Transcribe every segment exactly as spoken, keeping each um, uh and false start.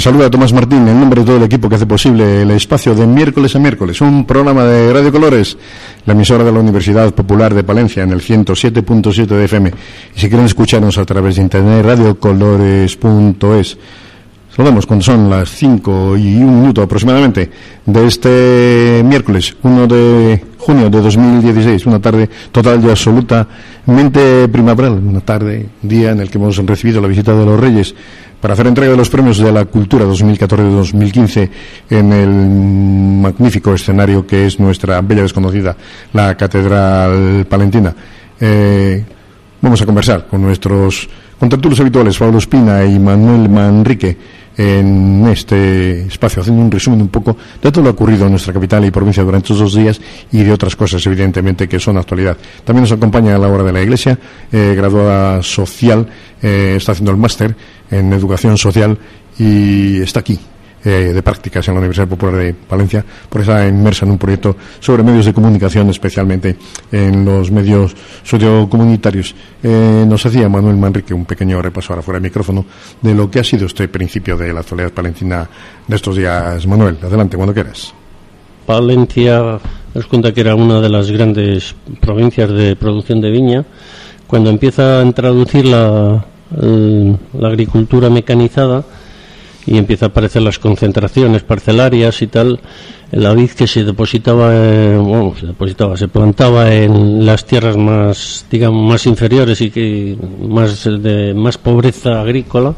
saluda a Tomás Martín en nombre de todo el equipo que hace posible el espacio de miércoles a miércoles, un programa de Radio Colores, la emisora de la Universidad Popular de Palencia en el ciento siete punto siete de F M. Y si quieren escucharnos a través de internet, radiocolores punto es. Saludamos cuando son las cinco y un minuto aproximadamente de este miércoles uno de junio de dos mil dieciséis, una tarde total y absolutamente primaveral, una tarde, día en el que hemos recibido la visita de los Reyes para hacer entrega de los premios de la Cultura dos mil catorce dos mil quince en el magnífico escenario que es nuestra bella desconocida, la Catedral Palentina. Eh, vamos a conversar con nuestros contertulios habituales, Pablo Espina y Manuel Manrique, en este espacio, haciendo un resumen un poco de todo lo ocurrido en nuestra capital y provincia durante estos dos días y de otras cosas, evidentemente, que son actualidad. También nos acompaña Laura de la Iglesia, eh, graduada social, eh, está haciendo el máster en Educación Social y está aquí, eh, de prácticas en la Universidad Popular de Palencia, porque está inmersa en un proyecto sobre medios de comunicación, especialmente en los medios sociocomunitarios. Eh, nos hacía Manuel Manrique un pequeño repaso ahora fuera de micrófono de lo que ha sido este principio de la actualidad palentina de estos días. Manuel, adelante, cuando quieras. Palencia, os cuenta que era una de las grandes provincias de producción de viña. Cuando empieza a introducir la, el, la agricultura mecanizada y empieza a aparecer las concentraciones parcelarias y tal, la vid que se depositaba, eh, bueno, se depositaba, se plantaba en las tierras más, digamos, más inferiores y que más de más pobreza agrícola,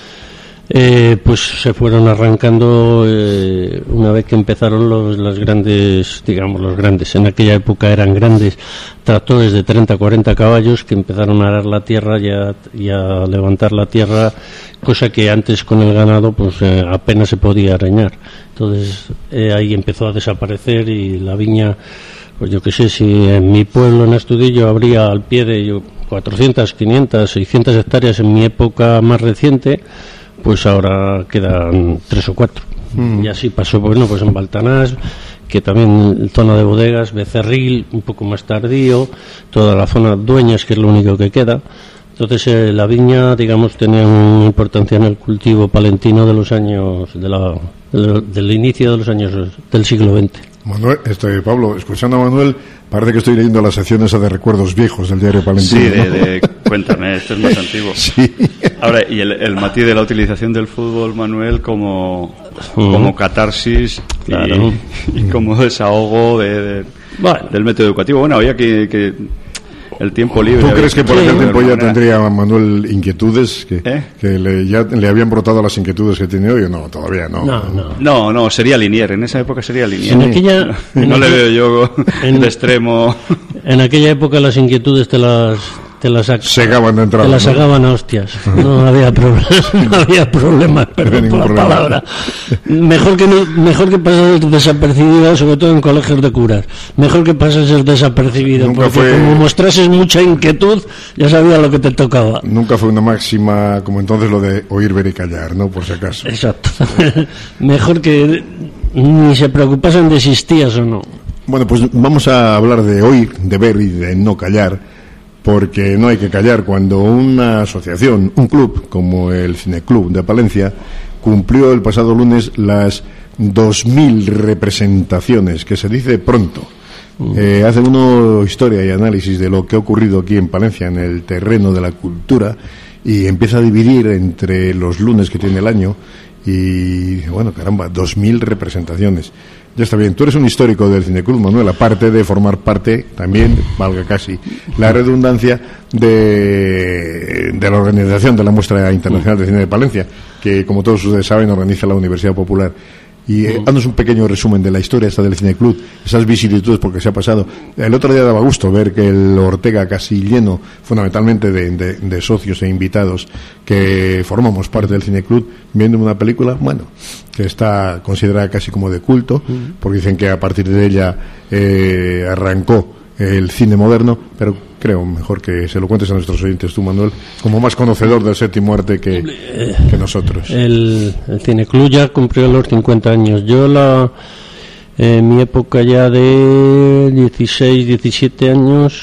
eh, pues se fueron arrancando eh, una vez que empezaron los las grandes, digamos, los grandes, en aquella época eran grandes tractores de treinta a cuarenta caballos que empezaron a arar la tierra y a, y a levantar la tierra, cosa que antes con el ganado pues eh, apenas se podía arañar. Entonces eh, ahí empezó a desaparecer y la viña, pues yo qué sé, si en mi pueblo en Astudillo habría al pie de yo, cuatrocientas, quinientas, seiscientas hectáreas en mi época más reciente, pues ahora quedan tres o cuatro. Mm. Y así pasó, bueno, pues en Baltanás, que también zona de bodegas, Becerril, un poco más tardío, toda la zona Dueñas, que es lo único que queda. Entonces eh, la viña, digamos, tenía una importancia en el cultivo palentino de los años, de la, de, del inicio de los años del siglo veinte. Manuel, este, Pablo, escuchando a Manuel, parece que estoy leyendo la sección esa de recuerdos viejos del diario Palentino. Sí, de, de cuéntame, esto es más antiguo. Sí. Ahora, y el, el matiz de la utilización del fútbol, Manuel, como, uh-huh. como catarsis claro. y, y como desahogo de, de, bueno. del método educativo. Bueno, había que... que el tiempo libre. ¿Tú crees que por sí, aquel tiempo ya tendría Manuel inquietudes que, ¿Eh? que le, ya le habían brotado las inquietudes que tiene hoy o no? Todavía no. No, no, no, no sería Linier, en esa época sería Linier. En aquella, no en no aquella, le veo yo en, de extremo. En aquella época las inquietudes te las te las segaban de entrada, te las ¿no? segaban a hostias. No había problema, no había problema, perdón por la problema. palabra. Mejor que no, mejor que pasas desapercibido, sobre todo en colegios de curas. Mejor que pases desapercibido, nunca porque fue, como mostrases mucha inquietud, ya sabías lo que te tocaba. Nunca fue una máxima como entonces lo de oír, ver y callar, ¿no? Por si acaso. Exacto. Mejor que ni se preocupasen de si existías o no. Bueno, pues vamos a hablar de oír, de ver y de no callar, porque no hay que callar cuando una asociación, un club como el Cineclub de Palencia cumplió el pasado lunes las dos mil representaciones, que se dice pronto. Uh-huh. Eh, hace uno historia y análisis de lo que ha ocurrido aquí en Palencia en el terreno de la cultura y empieza a dividir entre los lunes que tiene el año y, bueno, caramba, dos mil representaciones. Ya está bien, tú eres un histórico del Cineclub, Manuel, aparte de formar parte, también, valga casi la redundancia, de, de la organización de la Muestra Internacional de Cine de Palencia, que, como todos ustedes saben, organiza la Universidad Popular. Y eh, haznos un pequeño resumen de la historia esta del Cineclub, esas vicisitudes, porque se ha pasado. El otro día daba gusto ver que el Ortega casi lleno, fundamentalmente de, de, de socios e invitados que formamos parte del Cineclub, viendo una película, bueno, que está considerada casi como de culto, porque dicen que a partir de ella eh, arrancó el cine moderno, pero creo mejor que se lo cuentes a nuestros oyentes tú, Manuel, como más conocedor del séptimo arte que, que nosotros. El, el Cineclub ya cumplió los cincuenta años. Yo la en mi época ya de dieciséis, diecisiete años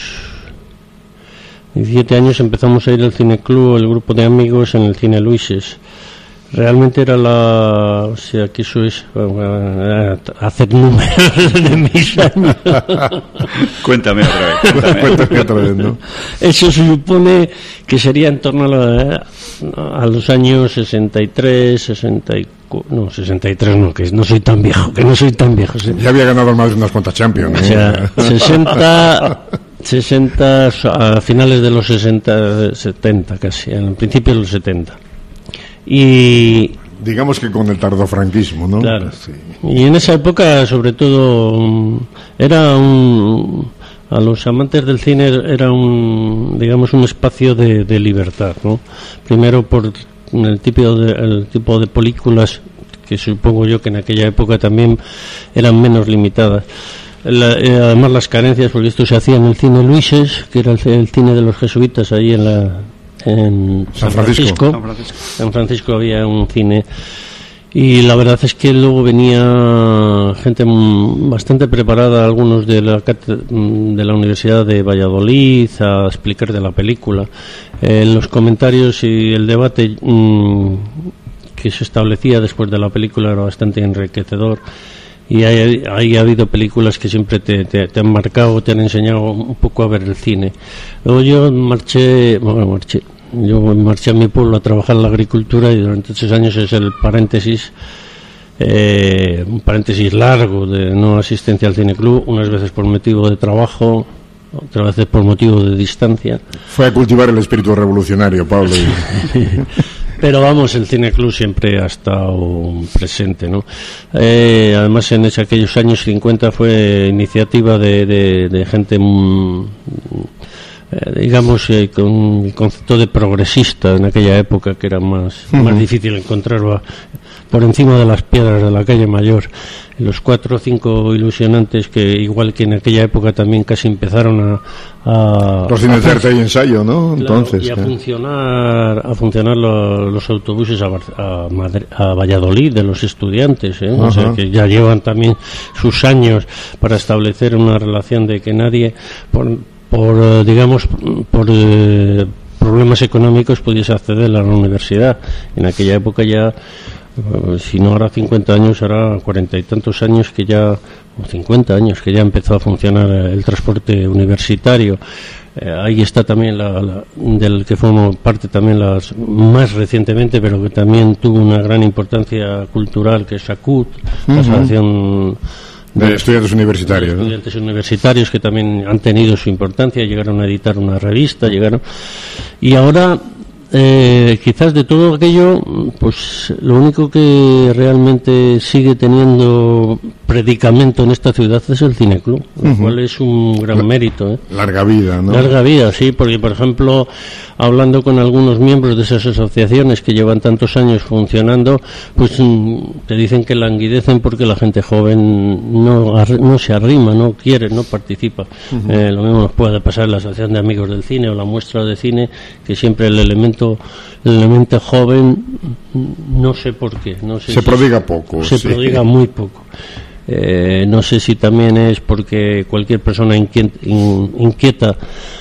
diecisiete años empezamos a ir al Cineclub, el grupo de amigos, en el Cine Luises. Realmente era la... O sea, que eso es... Uh, hacer números de mis años. Cuéntame otra vez. Cuéntame. Cuéntame otra vez, ¿no? Eso se supone que sería en torno a, la, a los años sesenta y tres, sesenta y cuatro... No, sesenta y tres no, que no soy tan viejo, que no soy tan viejo. ¿Sí? Ya había ganado más de unas cuantas Champions. O sea, sesenta... sesenta a finales de los sesenta, setenta casi, en principio de los setenta. Y digamos que con el tardofranquismo, ¿no? Claro. Sí. Y en esa época, sobre todo, era un, a los amantes del cine era un, digamos, un espacio de, de libertad, ¿no? Primero por el tipo de, el tipo de películas que supongo yo que en aquella época también eran menos limitadas. La, eh, además las carencias, porque esto se hacía en el cine Luises, que era el, el cine de los jesuitas allí en la en San Francisco. San Francisco. San Francisco había un cine, y la verdad es que luego venía gente bastante preparada, algunos de la de la Universidad de Valladolid, a explicar de la película. Eh, los comentarios y el debate mmm, que se establecía después de la película era bastante enriquecedor. Y hay, hay ha habido películas que siempre te, te, te han marcado, te han enseñado un poco a ver el cine. Luego yo marché, bueno, marché, yo marché a mi pueblo a trabajar en la agricultura, y durante esos años es el paréntesis, eh, un paréntesis largo de no asistencia al cineclub, unas veces por motivo de trabajo, otras veces por motivo de distancia. Fue a cultivar el espíritu revolucionario, Pablo. Pero vamos, el cineclub siempre ha estado presente, ¿no? Eh, además, en ese, aquellos años cincuenta fue iniciativa de, de, de gente, mmm, eh, digamos, eh, con el concepto de progresista en aquella época, que era más, uh-huh. más difícil encontrarlo por encima de las piedras de la calle Mayor. Los cuatro o cinco ilusionantes que, igual que en aquella época, también casi empezaron a... a los cines de arte y ensayo, ¿no? Claro, entonces y a ¿eh? funcionar a funcionar lo, los autobuses a, a, Madrid, a Valladolid de los estudiantes, ¿eh? O sea, que ya llevan también sus años para establecer una relación de que nadie, por, por digamos, por... Eh, problemas económicos pudiese acceder a la universidad. En aquella época ya, si no ahora cincuenta años, ahora cuarenta y tantos años que ya, o cincuenta años que ya empezó a funcionar el transporte universitario. Eh, ahí está también la, la, del que formó parte también las más recientemente, pero que también tuvo una gran importancia cultural, que es SACUT, uh-huh. la Asociación de, de estudiantes universitarios, de estudiantes ¿no? universitarios, que también han tenido su importancia, llegaron a editar una revista, llegaron, y ahora eh, quizás de todo aquello, pues lo único que realmente sigue teniendo predicamento en esta ciudad es el cineclub, lo uh-huh. cual es un gran La, mérito, ¿eh? Larga vida, ¿no? Larga vida, sí, porque por ejemplo, hablando con algunos miembros de esas asociaciones que llevan tantos años funcionando, pues te dicen que languidecen porque la gente joven no, no se arrima, no quiere, no participa. Uh-huh. Eh, lo mismo nos puede pasar en la Asociación de Amigos del Cine o la Muestra de Cine, que siempre el elemento, el elemento joven, no sé por qué. No sé se si prodiga poco. Se sí. prodiga muy poco. Eh, no sé si también es porque cualquier persona inquieta, inquieta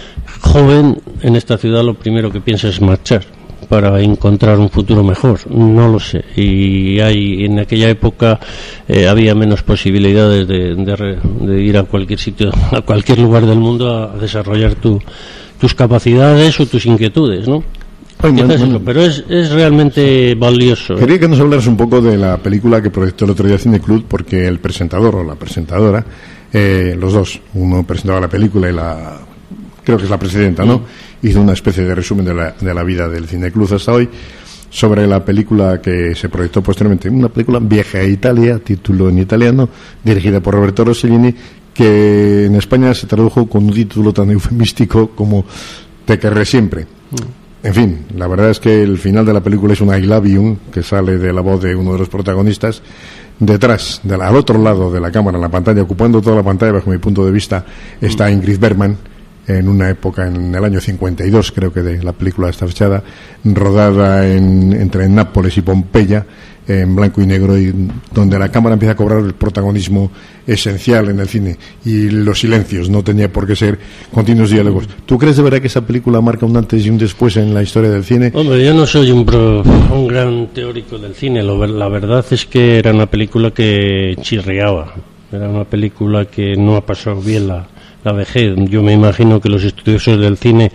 joven en esta ciudad lo primero que piensa es marchar para encontrar un futuro mejor, no lo sé. Y hay en aquella época eh, había menos posibilidades de, de, de ir a cualquier sitio, a cualquier lugar del mundo a, a desarrollar tu, tus capacidades o tus inquietudes, ¿no? Ay, man, man. Eso, pero es, es realmente valioso. Quería ¿eh? que nos hablaras un poco de la película que proyectó el otro día Cineclub, porque el presentador o la presentadora, eh, los dos, uno presentaba la película y la, creo que es la presidenta, ¿no? Mm. Hizo una especie de resumen de la, de la vida del Cineclub hasta hoy, sobre la película que se proyectó posteriormente, una película Vieja a Italia, título en italiano, dirigida por Roberto Rossellini, que en España se tradujo con un título tan eufemístico como Te querré siempre. Mm. En fin, la verdad es que el final de la película es un I love you, que sale de la voz de uno de los protagonistas. Detrás, de la, al otro lado de la cámara, en la pantalla, ocupando toda la pantalla, bajo mi punto de vista, está Ingrid Bergman, en una época, en el año cincuenta y dos, creo que de la película está fechada, rodada en, entre Nápoles y Pompeya, en blanco y negro, y donde la cámara empieza a cobrar el protagonismo esencial en el cine, y los silencios, no tenía por qué ser continuos diálogos. ¿Tú crees de verdad que esa película marca un antes y un después en la historia del cine? Hombre, yo no soy un, pro, un gran teórico del cine. Lo, la verdad es que era una película que chirriaba, era una película que no ha pasado bien la, la vejez. Yo me imagino que los estudiosos del cine,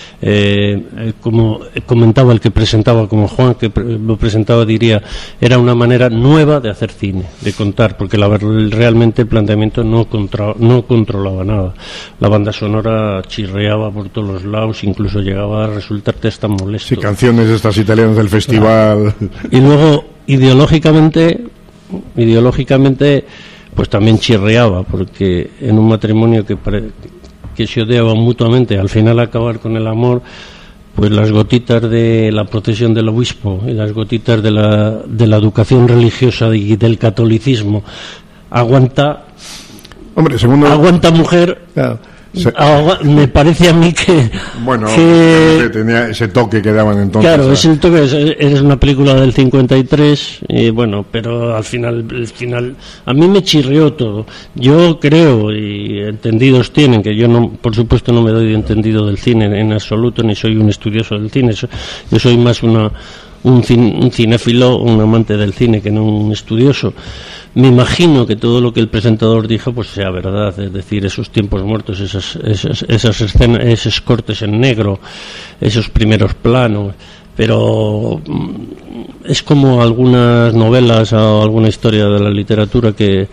Eh, como comentaba el que presentaba, como Juan que pre- lo presentaba, diría, era una manera nueva de hacer cine, de contar, porque la, realmente el planteamiento no, contra, no controlaba nada. La banda sonora chirreaba por todos los lados, incluso llegaba a resultarte hasta molesto. Sí, canciones estas italianas del festival. Claro. Y luego, ideológicamente, ideológicamente, pues también chirreaba, porque en un matrimonio que pare- que se odiaban mutuamente, al final acabar con el amor, pues las gotitas de la procesión del obispo y las gotitas de la, de la educación religiosa y del catolicismo, aguanta, hombre, segundo, aguanta mujer, claro, se, agua, me parece a mí que, bueno, que tenía ese toque que daban entonces. Claro, es el toque, es, es una película del cincuenta y tres, y bueno, pero al final, el final, a mí me chirrió todo. Yo creo, y entendidos tienen, que yo no, por supuesto no me doy de entendido del cine en absoluto, ni soy un estudioso del cine, yo soy más una un, cin, un cinéfilo, un amante del cine que no un estudioso. Me imagino que todo lo que el presentador dijo pues sea verdad, es decir, esos tiempos muertos, esas, esas, esas escenas, esos cortes en negro, esos primeros planos, pero es como algunas novelas o alguna historia de la literatura que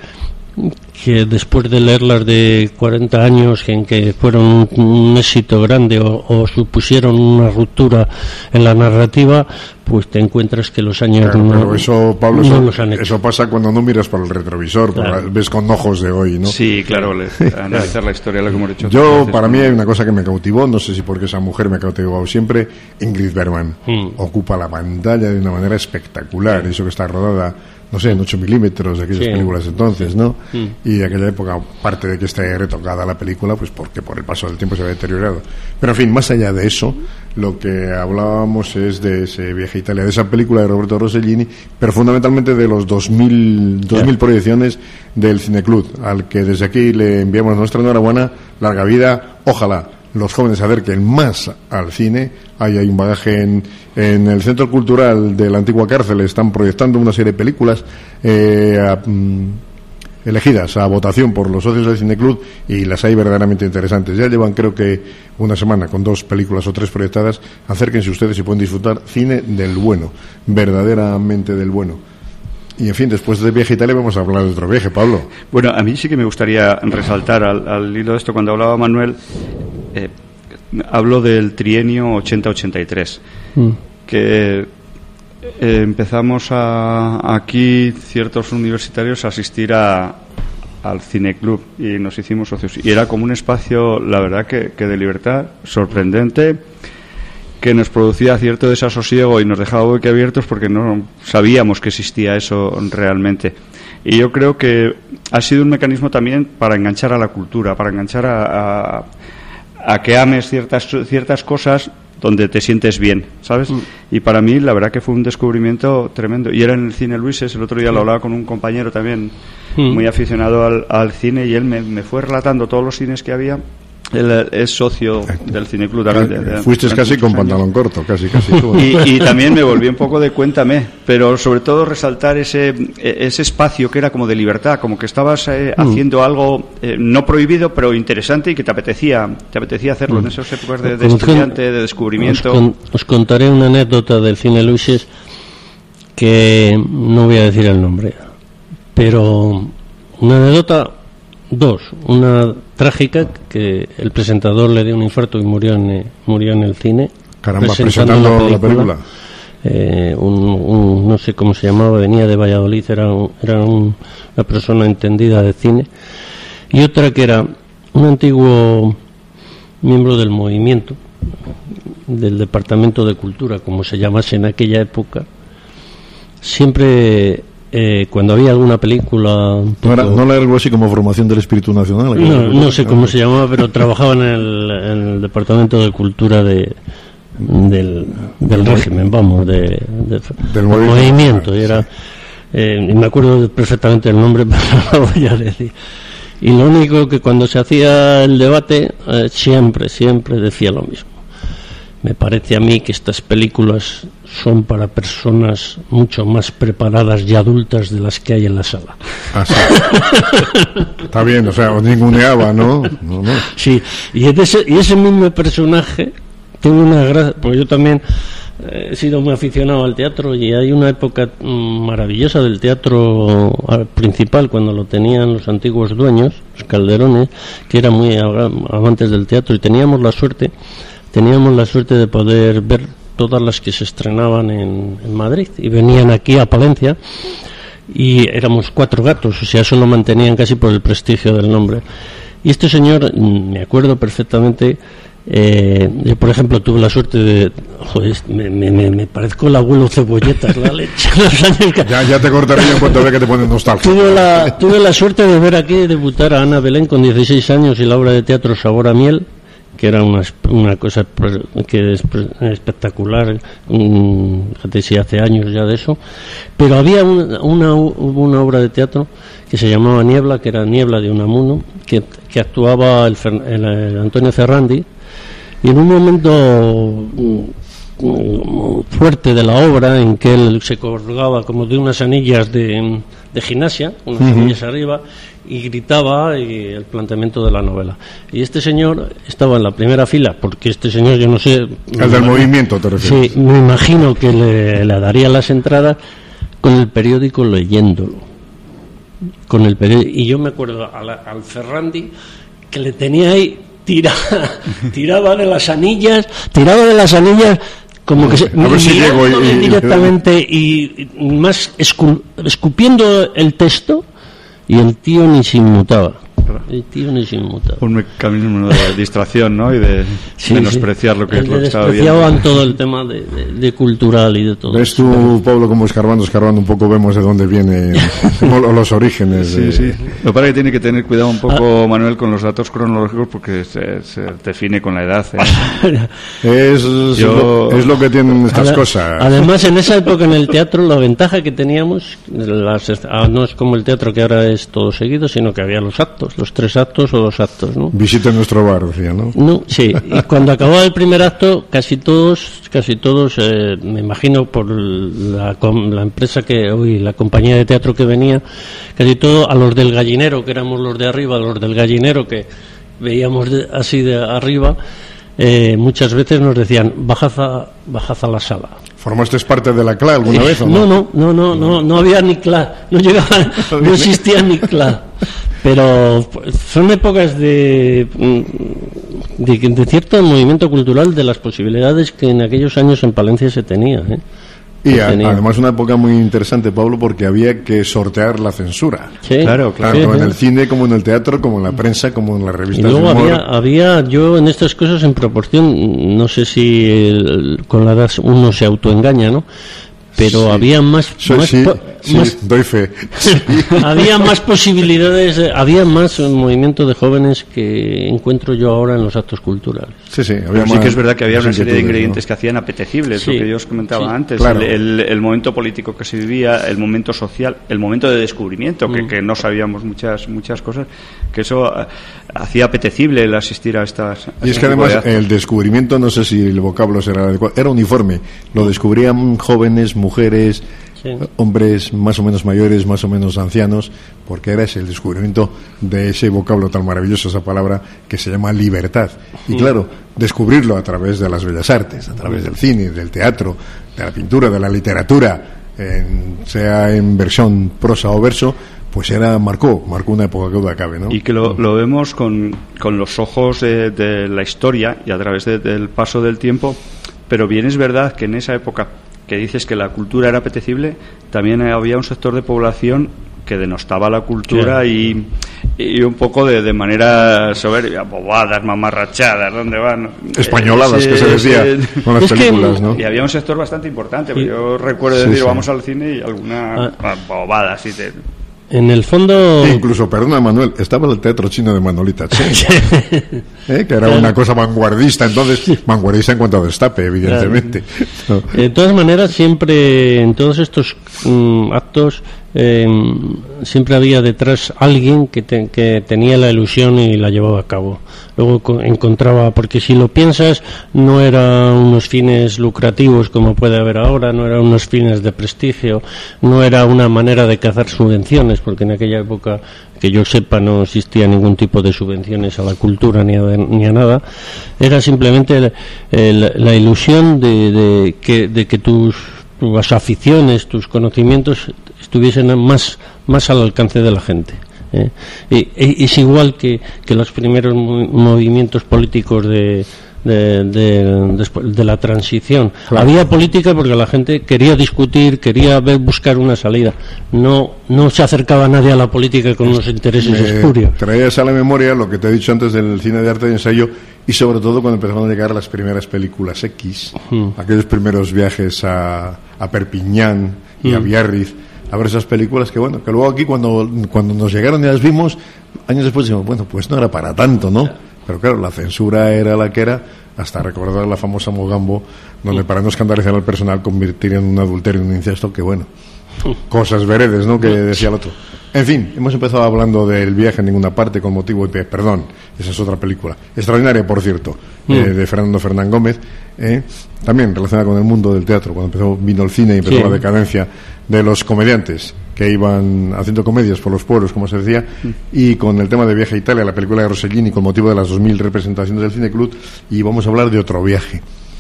que después de leerlas de cuarenta años en que fueron un, un éxito grande o, o supusieron una ruptura en la narrativa, pues te encuentras que los años claro, no, pero eso, Pablo, no eso, los han hecho. Eso pasa cuando no miras por el retrovisor, claro. Ves con ojos de hoy, ¿no? Sí, claro, le, analizar la historia, lo que hemos dicho. Yo, veces, para mí hay una cosa que me cautivó, no sé si porque esa mujer me ha cautivado siempre, Ingrid Bergman. Mm. Ocupa la pantalla de una manera espectacular, eso que está rodada, no sé, en ocho milímetros de aquellas sí. películas entonces, ¿no? Mm. Y de aquella época, parte de que esté retocada la película, pues porque por el paso del tiempo se había deteriorado. Pero en fin, más allá de eso, lo que hablábamos es de ese Viaje a Italia, de esa película de Roberto Rossellini, pero fundamentalmente de los dos mil, dos mil yeah. proyecciones del Cineclub, al que desde aquí le enviamos nuestra enhorabuena, larga vida, ojalá los jóvenes se acerquen más al cine. Ahí hay un bagaje en, en el Centro Cultural de la antigua cárcel, están proyectando una serie de películas eh, a, mm, elegidas a votación por los socios del Cineclub, y las hay verdaderamente interesantes. Ya llevan creo que una semana con dos películas o tres proyectadas. Acérquense ustedes y pueden disfrutar cine del bueno, verdaderamente del bueno. Y en fin, después del Viaje a Italia vamos a hablar de otro viaje, Pablo. Bueno, a mí sí que me gustaría resaltar al, al hilo de esto, cuando hablaba Manuel, eh, hablo del trienio ochenta ochenta y tres, mm. que eh, empezamos a, aquí ciertos universitarios a asistir a, al Cineclub y nos hicimos socios. Y era como un espacio, la verdad, que, que de libertad sorprendente, que nos producía cierto desasosiego y nos dejaba boquiabiertos porque no sabíamos que existía eso realmente. Y yo creo que ha sido un mecanismo también para enganchar a la cultura, para enganchar a, a, a que ames ciertas, ciertas cosas donde te sientes bien, ¿sabes? Mm. Y para mí la verdad que fue un descubrimiento tremendo. Y era en el Cine Luises, el otro día lo hablaba con un compañero también mm. muy aficionado al, al cine, y él me, me fue relatando todos los cines que había. Él es socio del Cineclub también. De, de, Fuiste de casi con años. Pantalón corto, casi, casi. Y, y también me volví un poco de cuéntame, pero sobre todo resaltar ese ese espacio que era como de libertad, como que estabas eh, mm. haciendo algo eh, no prohibido, pero interesante y que te apetecía te apetecía hacerlo mm. en esas épocas de, de estudiante, de descubrimiento. Os, con, os contaré una anécdota del Cine Luises que no voy a decir el nombre, pero una anécdota. Dos, una trágica, que el presentador le dio un infarto y murió en, murió en el cine. Caramba, presentando, presentando la película. La película. Eh, un, un, no sé cómo se llamaba, venía de Valladolid, era, un, era un, una persona entendida de cine. Y otra que era un antiguo miembro del movimiento, del Departamento de Cultura, como se llamase en aquella época. Siempre... Eh, cuando había alguna película poco... ¿No, era, ¿No era algo así como Formación del Espíritu Nacional? No, no sé cómo se llamaba, pero trabajaba en el, en el Departamento de Cultura de, del, del régimen, vamos, de, de, del movimiento, movimiento y era, eh, y me acuerdo perfectamente el nombre, pero no lo voy a decir. Y lo único que cuando se hacía el debate, eh, siempre, siempre decía lo mismo. Me parece a mí que estas películas son para personas mucho más preparadas y adultas de las que hay en la sala. Ah, sí. Está bien, o sea, os ninguneaba, ¿no? No, no. Sí, y ese, y ese mismo personaje tiene una gracia, porque yo también eh, he sido muy aficionado al teatro y hay una época mm, maravillosa del teatro principal, cuando lo tenían los antiguos dueños, los Calderones, que eran muy amantes del teatro, y teníamos la suerte teníamos la suerte de poder ver todas las que se estrenaban en, en Madrid, y venían aquí a Palencia, y éramos cuatro gatos, o sea, eso lo mantenían casi por el prestigio del nombre. Y este señor, me acuerdo perfectamente, eh, yo por ejemplo tuve la suerte de, joder, me, me, me parezco el abuelo Cebolletas, la leche, los años que... ya, ya te cortaré en cuanto ve que te ponen nostalgia. Tuve la, tuve la suerte de ver aquí debutar a Ana Belén con dieciséis años y la obra de teatro Sabor a Miel, que era una, una cosa que es espectacular, fíjate si hace años ya de eso. Pero había una, una, una obra de teatro que se llamaba Niebla, que era Niebla de Unamuno, que, que actuaba el, el, el Antonio Ferrandi, y en un momento fuerte de la obra, en que él se colgaba como de unas anillas de, de gimnasia, unas uh-huh. anillas arriba, y gritaba y el planteamiento de la novela. Y este señor estaba en la primera fila, porque este señor, yo no sé... El del imagino, movimiento, te refieres. Sí, me imagino que le, le daría las entradas con el periódico leyéndolo. Con el periódico. Y yo me acuerdo al, al Ferrandi que le tenía ahí, tira, tiraba de las anillas, tiraba de las anillas... como que se, a ver si llego y, directamente y, y más escu, escupiendo el texto, y el tío ni se inmutaba. El tío ni se inmutaba. Un mecanismo de distracción, ¿no? Y de sí, menospreciar sí. lo que, el lo que estaba viendo. Despreciaban todo el tema de, de, de cultural y de todo. ¿Ves tú, pero... Pablo, como escarbando, escarbando un poco, vemos de dónde vienen los orígenes? Sí, de... sí. Lo que pasa es que tiene que tener cuidado un poco, ah. Manuel, con los datos cronológicos, porque se, se define con la edad. ¿eh? es, Yo... es lo que tienen estas Además, cosas. Además, en esa época en el teatro, la ventaja que teníamos, las, no es como el teatro que ahora es todo seguido, sino que había los actos, los tres actos o dos actos, ¿no? Visite nuestro bar, decía, ¿no? No, sí. Y cuando acababa el primer acto, casi todos, casi todos, eh, me imagino por la, la empresa que, uy, la compañía de teatro que venía, casi todo a los del gallinero, que éramos los de arriba, los del gallinero que veíamos de, así de arriba, eh, muchas veces nos decían, bajad a, bajad a la sala. ¿Formaste parte de la C L A alguna vez o no? No, no, no, no, no había ni C L A, no llegaba, no existía ni C L A. Pero son épocas de, de, de cierto movimiento cultural, de las posibilidades que en aquellos años en Palencia se tenía, ¿eh? Y a, además una época muy interesante, Pablo, porque había que sortear la censura. Sí, claro, claro. Tanto sí, en el cine como en el teatro, como en la prensa, como en las revistas. Y luego de humor. había, había, yo en estas cosas en proporción, no sé si el, con la edad uno se autoengaña, ¿no? Pero sí. había más, sí, más, sí, po- sí, más doy fe. Sí. había más posibilidades, había más movimiento de jóvenes que encuentro yo ahora en los actos culturales. Sí, sí, había Pero más, sí que es verdad que había una serie de ingredientes, ¿no?, que hacían apetecibles, sí. lo que yo os comentaba sí. antes, claro. el, el, el momento político que se vivía, el momento social, el momento de descubrimiento, mm. que, que no sabíamos muchas muchas cosas, que eso uh, hacía apetecible el asistir a estas. A y es que además el descubrimiento, no sé si el vocablo será adecuado, era uniforme, lo descubrían jóvenes, mujeres, sí. hombres más o menos mayores, más o menos ancianos, porque era ese el descubrimiento de ese vocablo tan maravilloso, esa palabra que se llama libertad. Y claro, descubrirlo a través de las bellas artes, a través del cine, del teatro, de la pintura, de la literatura, en, sea en versión prosa o verso, pues era marcó, marcó una época que duda cabe, ¿no? Y que lo, lo vemos con, con los ojos de, de la historia y a través de, del paso del tiempo, pero bien es verdad que en esa época que dices que la cultura era apetecible, también había un sector de población que denostaba la cultura, sí. y, y un poco de, de manera soberbia, bobadas, mamarrachadas, ¿dónde van? Españoladas, eh, que se decía sí, con las películas, que, ¿no? Y había un sector bastante importante, sí. Yo recuerdo sí, decir, sí. vamos al cine y alguna ah. bobada así de... En el fondo... Incluso, perdona Manuel, estaba el teatro chino de Manolita Chen, ¿eh? que era claro. una cosa vanguardista, entonces, vanguardista en cuanto a destape, evidentemente. Claro. No. De todas maneras, siempre en todos estos um, actos eh, siempre había detrás alguien que, te, que tenía la ilusión y la llevaba a cabo. Luego encontraba, porque si lo piensas, no eran unos fines lucrativos como puede haber ahora, no eran unos fines de prestigio, no era una manera de cazar subvenciones, porque en aquella época, que yo sepa, no existía ningún tipo de subvenciones a la cultura ni a, ni a nada. Era simplemente el, el, la ilusión de, de, que, de que tus, tus aficiones, tus conocimientos estuviesen más, más al alcance de la gente. Eh, y, y es igual que, que los primeros movimientos políticos de, de, de, de, de la transición. Claro. Había política porque la gente quería discutir, quería ver, buscar una salida. No, no se acercaba nadie a la política con unos intereses Me espurios. Traías a la memoria lo que te he dicho antes del cine de arte de ensayo, y sobre todo cuando empezaron a llegar las primeras películas X, hmm. aquellos primeros viajes a, a Perpiñán y hmm. a Biarritz, a ver esas películas que, bueno, que luego aquí cuando, cuando nos llegaron y las vimos, años después dijimos, bueno, pues no era para tanto, ¿no? Pero claro, la censura era la que era, hasta recordar la famosa Mogambo, donde para no escandalizar al personal convirtieron un adulterio en un incesto, que bueno, cosas veredes, ¿no?, que decía el otro. En fin, hemos empezado hablando del viaje en ninguna parte con motivo de... Perdón, esa es otra película. Extraordinaria, por cierto, mm. eh, de Fernando Fernán Gómez, eh, también relacionada con el mundo del teatro, cuando empezó vino el cine y empezó sí. la decadencia de los comediantes que iban haciendo comedias por los pueblos, como se decía, mm. y con el tema de Viaje a Italia, la película de Rossellini, con motivo de las dos mil representaciones del Cine Club, y vamos a hablar de otro viaje.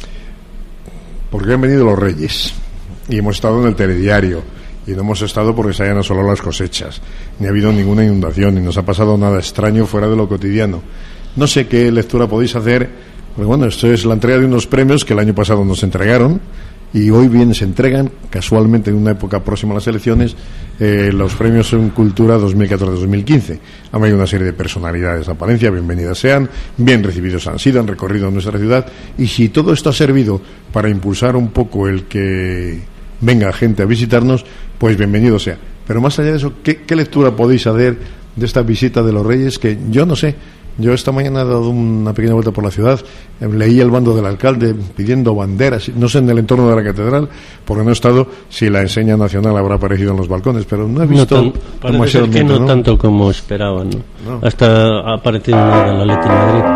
Porque han venido los Reyes, y hemos estado en el telediario, y no hemos estado porque se hayan asolado las cosechas, ni ha habido ninguna inundación, ni nos ha pasado nada extraño fuera de lo cotidiano. No sé qué lectura podéis hacer, porque bueno, esto es la entrega de unos premios que el año pasado nos entregaron, y hoy bien se entregan, casualmente en una época próxima a las elecciones, eh, los premios en Cultura dos mil catorce dos mil quince. Han habido una serie de personalidades a Palencia, bienvenidas sean, bien recibidos han sido, han recorrido nuestra ciudad, y si todo esto ha servido para impulsar un poco el que venga gente a visitarnos, pues bienvenido sea. Pero más allá de eso, ¿qué, qué lectura podéis hacer de esta visita de los Reyes? Que yo no sé, yo esta mañana he dado una pequeña vuelta por la ciudad, eh, leí el bando del alcalde pidiendo banderas, no sé en el entorno de la catedral, porque no he estado si la enseña nacional habrá aparecido en los balcones, pero no he visto... No tan, parece ser que no, ¿no? tanto como esperaban, ¿no? No. Hasta ha aparecido una del Atlético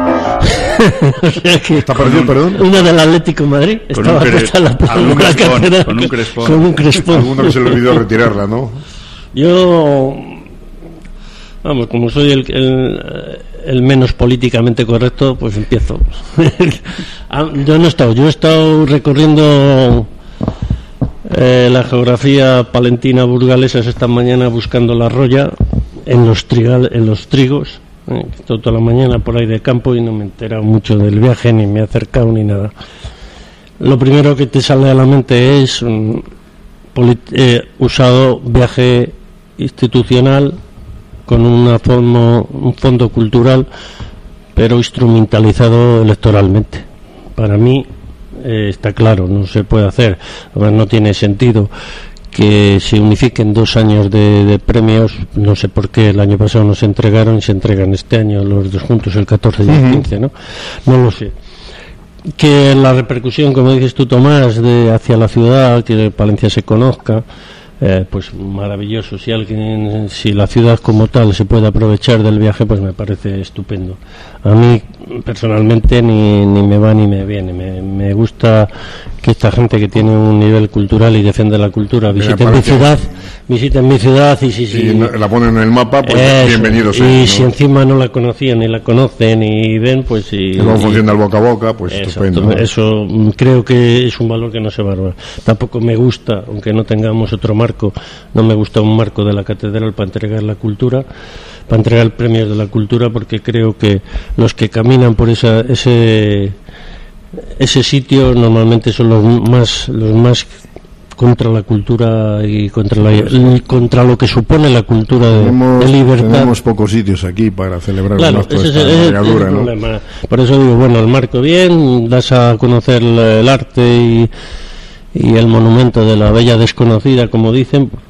Madrid. O sea que ¿está aparecido, perdón? Una del Atlético Madrid. Con estaba un, cre- la, un, la crespón, con un crespón. Con un crespón. Alguno que se le olvidó retirarla, ¿no? Yo... Vamos, como soy el, el, el menos políticamente correcto, pues empiezo. Yo no he estado, yo he estado recorriendo eh, la geografía palentina burgalesa esta mañana buscando la roya en los, trigal, en los trigos. Eh, toda la mañana por ahí de campo y no me he enterado mucho del viaje, ni me he acercado ni nada. Lo primero que te sale a la mente es um, polit- eh, usado viaje institucional con una forma, un fondo cultural, pero instrumentalizado electoralmente. Para mí eh, está claro, no se puede hacer. Ahora, no tiene sentido que se unifiquen dos años de, de premios. No sé por qué el año pasado no se entregaron y se entregan este año los dos juntos, el catorce y el uh-huh. quince, ¿no? No lo sé. Que la repercusión, como dices tú, Tomás, de hacia la ciudad, que Palencia se conozca, Eh, pues maravilloso. Si alguien, si la ciudad como tal se puede aprovechar del viaje, pues me parece estupendo. A mí personalmente ni, ni me va ni me viene. Me, me gusta que esta gente que tiene un nivel cultural y defiende la cultura visite mi ciudad, visite mi ciudad y si, si y la ponen en el mapa, pues eso, bienvenidos. Y ¿no? Si encima no la conocían ni la conocen y ven, pues y, y luego funciona el boca a boca, pues exacto, estupendo, ¿no? Eso creo que es un valor que no se va a robar. Tampoco me gusta, aunque no tengamos otro marco, no me gusta un marco de la catedral para entregar la cultura, para entregar premios de la cultura, porque creo que los que caminan por esa, ese ese sitio normalmente son los más los más contra la cultura y contra la y contra lo que supone la cultura de, tenemos, de libertad. Tenemos pocos sitios aquí para celebrar claro, esta ese es el, ese ¿no? el problema. Por eso digo, bueno, el marco bien, das a conocer el, el arte y y el monumento de la bella desconocida, como dicen, pues vale.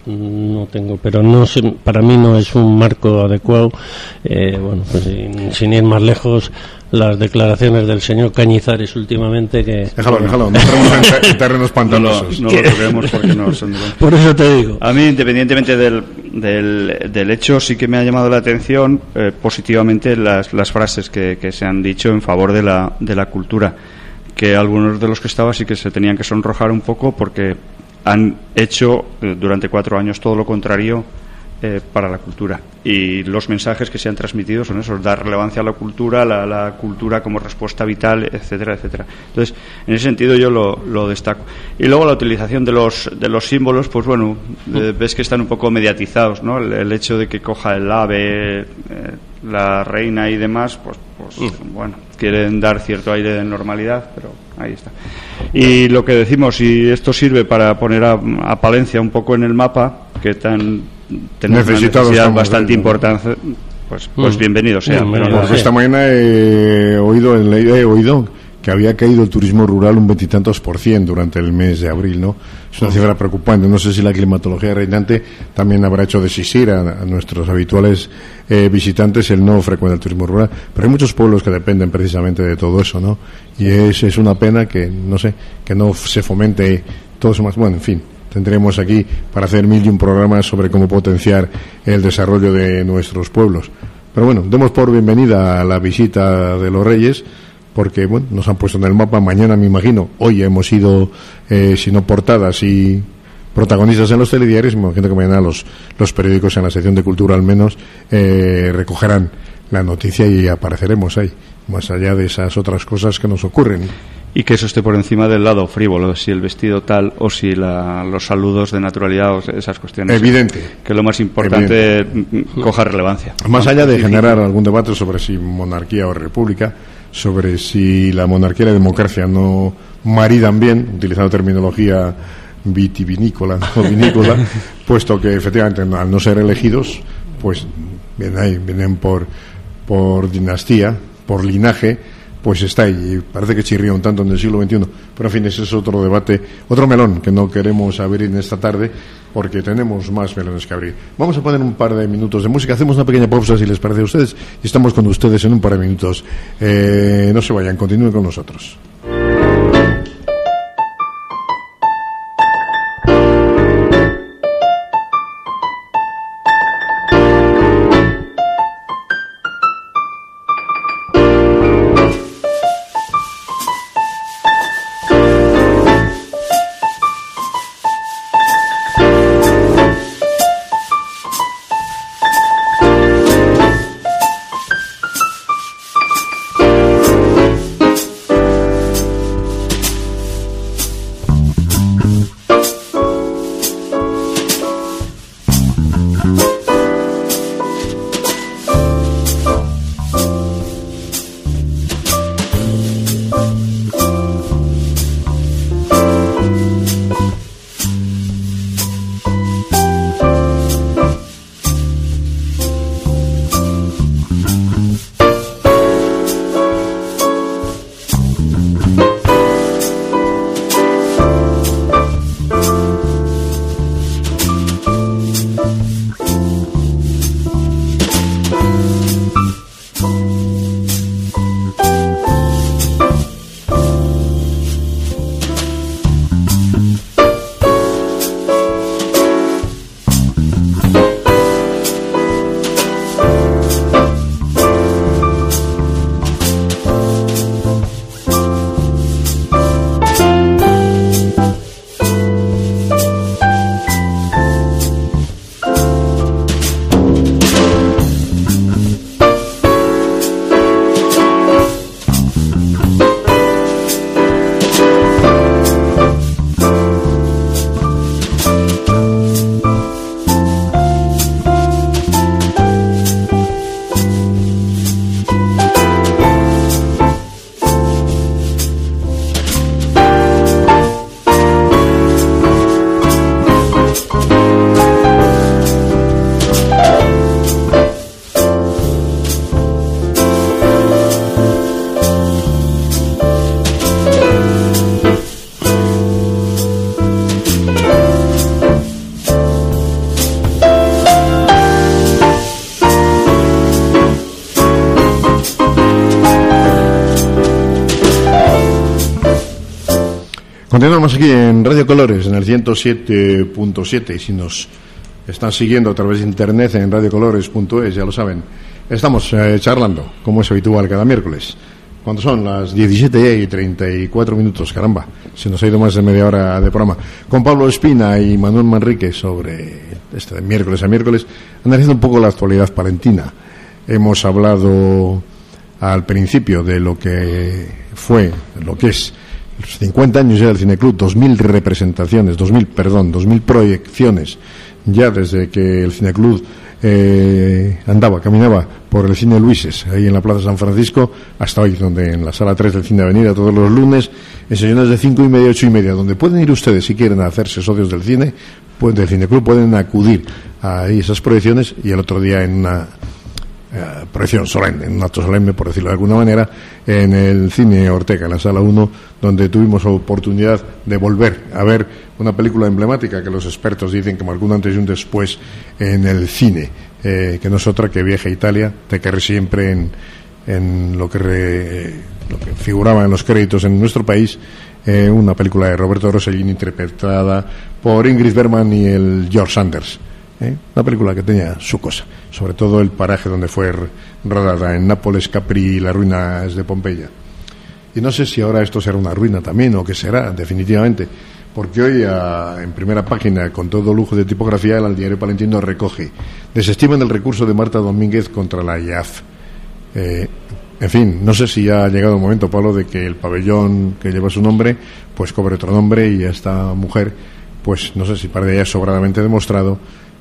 no tengo, pero no sé, para mí no es un marco adecuado. Eh, bueno, pues sin, sin ir más lejos, las declaraciones del señor Cañizares últimamente que... Déjalo, déjalo, no entramos en terrenos pantanosos. No, no, no lo toquemos porque no son... Por eso te digo. A mí, independientemente del, del, del hecho, sí que me ha llamado la atención eh, positivamente las, las frases que, que se han dicho en favor de la, de la cultura, que algunos de los que estaba sí que se tenían que sonrojar un poco porque han hecho eh, durante cuatro años todo lo contrario eh, para la cultura, y los mensajes que se han transmitido son esos: dar relevancia a la cultura, la, la cultura como respuesta vital, etcétera, etcétera. Entonces, en ese sentido yo lo, lo destaco. Y luego la utilización de los de los símbolos, pues bueno, eh, ves que están un poco mediatizados, ¿no? El, el hecho de que coja el ave, eh, la reina y demás, pues, pues bueno, quieren dar cierto aire de normalidad, pero ahí está. Y lo que decimos, si esto sirve para poner a, a Palencia un poco en el mapa, que tan tenemos una necesidad bastante importante, pues, pues mm. bienvenido sea. Mm, pero no, esta mañana he oído, he oído que había caído el turismo rural un veintitantos por cien durante el mes de abril, ¿no? Es una cifra preocupante. No sé si la climatología reinante también habrá hecho desistir a, a nuestros habituales eh, visitantes el no frecuentar el turismo rural, pero hay muchos pueblos que dependen precisamente de todo eso, ¿no? Y es, es una pena que, no sé, que no se fomente todo eso más. Bueno, en fin, tendremos aquí para hacer mil y un programas sobre cómo potenciar el desarrollo de nuestros pueblos. Pero bueno, demos por bienvenida a la visita de los Reyes, porque bueno, nos han puesto en el mapa. Mañana, me imagino, hoy hemos sido, eh, si no portadas y protagonistas en los telediarios, me imagino que mañana los, los periódicos, en la sección de cultura al menos, eh, recogerán la noticia y apareceremos ahí, más allá de esas otras cosas que nos ocurren. Y que eso esté por encima del lado frívolo, si el vestido tal o si la, los saludos de naturalidad o esas cuestiones. Evidente. Que lo más importante Evidente. coja relevancia. Más allá de generar algún debate sobre si monarquía o república, sobre si la monarquía y la democracia no maridan bien, utilizando terminología vitivinícola o vinícola, puesto que efectivamente al no ser elegidos, pues vienen ahí, vienen por, por dinastía, por linaje, pues está ahí, y parece que chirría un tanto en el siglo veintiuno, pero en fin, ese es otro debate, otro melón que no queremos abrir en esta tarde, porque tenemos más melones que abrir. Vamos a poner un par de minutos de música, hacemos una pequeña pausa si les parece a ustedes, y estamos con ustedes en un par de minutos. Eh, no se vayan, continúen con nosotros. Continuamos aquí en Radio Colores, en el ciento siete punto siete, y si nos están siguiendo a través de internet en radio colores punto es, ya lo saben, estamos eh, charlando, como es habitual cada miércoles, cuando son las diecisiete y treinta y cuatro minutos, caramba, se nos ha ido más de media hora de programa, con Pablo Espina y Manuel Manrique sobre este de miércoles a miércoles, analizando un poco la actualidad palentina. Hemos hablado al principio de lo que fue, lo que es los cincuenta años ya del Cineclub, dos mil representaciones, dos mil, perdón, dos mil proyecciones, ya desde que el Cineclub eh, andaba, caminaba por el Cine Luises, ahí en la Plaza San Francisco, hasta hoy, donde en la Sala tres del Cine Avenida, todos los lunes, en sesiones de cinco y media, ocho y media, donde pueden ir ustedes, si quieren hacerse socios del cine, pues del Cineclub, pueden acudir a esas proyecciones, y el otro día en una Uh, proyección solemne, un acto solemne, por decirlo de alguna manera, en el Cine Ortega, en la Sala uno, donde tuvimos oportunidad de volver a ver una película emblemática que los expertos dicen que marcó un antes y un después en el cine, eh, que no es otra que Vieja Italia, te querré siempre, en, en lo que re, lo que figuraba en los créditos en nuestro país, eh, una película de Roberto Rossellini interpretada por Ingrid Bergman y el George Sanders. ¿Eh? Una película que tenía su cosa, sobre todo el paraje donde fue rodada, en Nápoles, Capri y las ruinas de Pompeya. Y no sé si ahora esto será una ruina también, o qué será, definitivamente, porque hoy a, en primera página, con todo lujo de tipografía, el Diario Palentino recoge: desestiman el recurso de Marta Domínguez contra la I A F. Eh, en fin, no sé si ya ha llegado el momento, Pablo, de que el pabellón que lleva su nombre pues cobre otro nombre, y esta mujer, pues no sé si para ella es sobradamente demostrado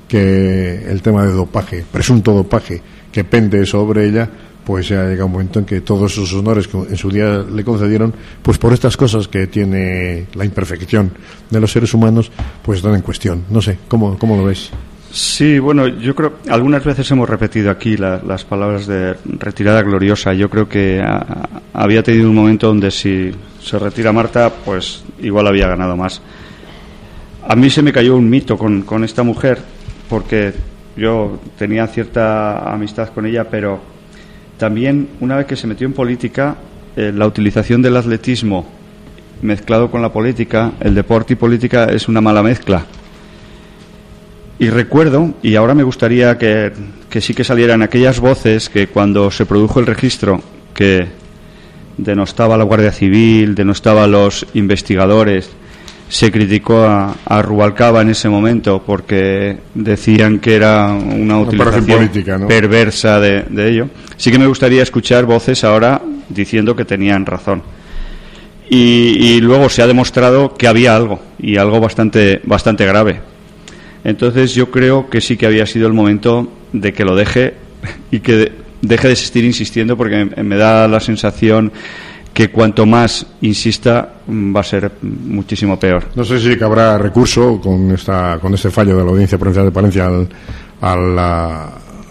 que el tema de dopaje, presunto dopaje, que pende sobre ella, pues ya ha llegado un momento en que todos esos honores que en su día le concedieron, pues por estas cosas que tiene la imperfección de los seres humanos, pues están en cuestión. No sé, ¿cómo, cómo lo ves? Sí, bueno, yo creo, algunas veces hemos repetido aquí la, las palabras de retirada gloriosa. Yo creo que a, había tenido un momento donde si se retira Marta, pues igual había ganado más. A mí se me cayó un mito con, con esta mujer, porque yo tenía cierta amistad con ella, pero también una vez que se metió en política, eh, la utilización del atletismo mezclado con la política, el deporte y política, es una mala mezcla. Y recuerdo, y ahora me gustaría que, que sí que salieran aquellas voces que cuando se produjo el registro, que denostaba a la Guardia Civil, denostaba a los investigadores, se criticó a, a Rubalcaba en ese momento porque decían que era una utilización política, ¿no?, perversa de, de ello. Sí que me gustaría escuchar voces ahora diciendo que tenían razón. Y, y luego se ha demostrado que había algo, y algo bastante, bastante grave. Entonces yo creo que sí que había sido el momento de que lo deje, y que de, deje de existir insistiendo, porque me, me da la sensación que cuanto más insista va a ser muchísimo peor. No sé si habrá recurso con esta con este fallo de la Audiencia Provincial de Palencia al, al, a,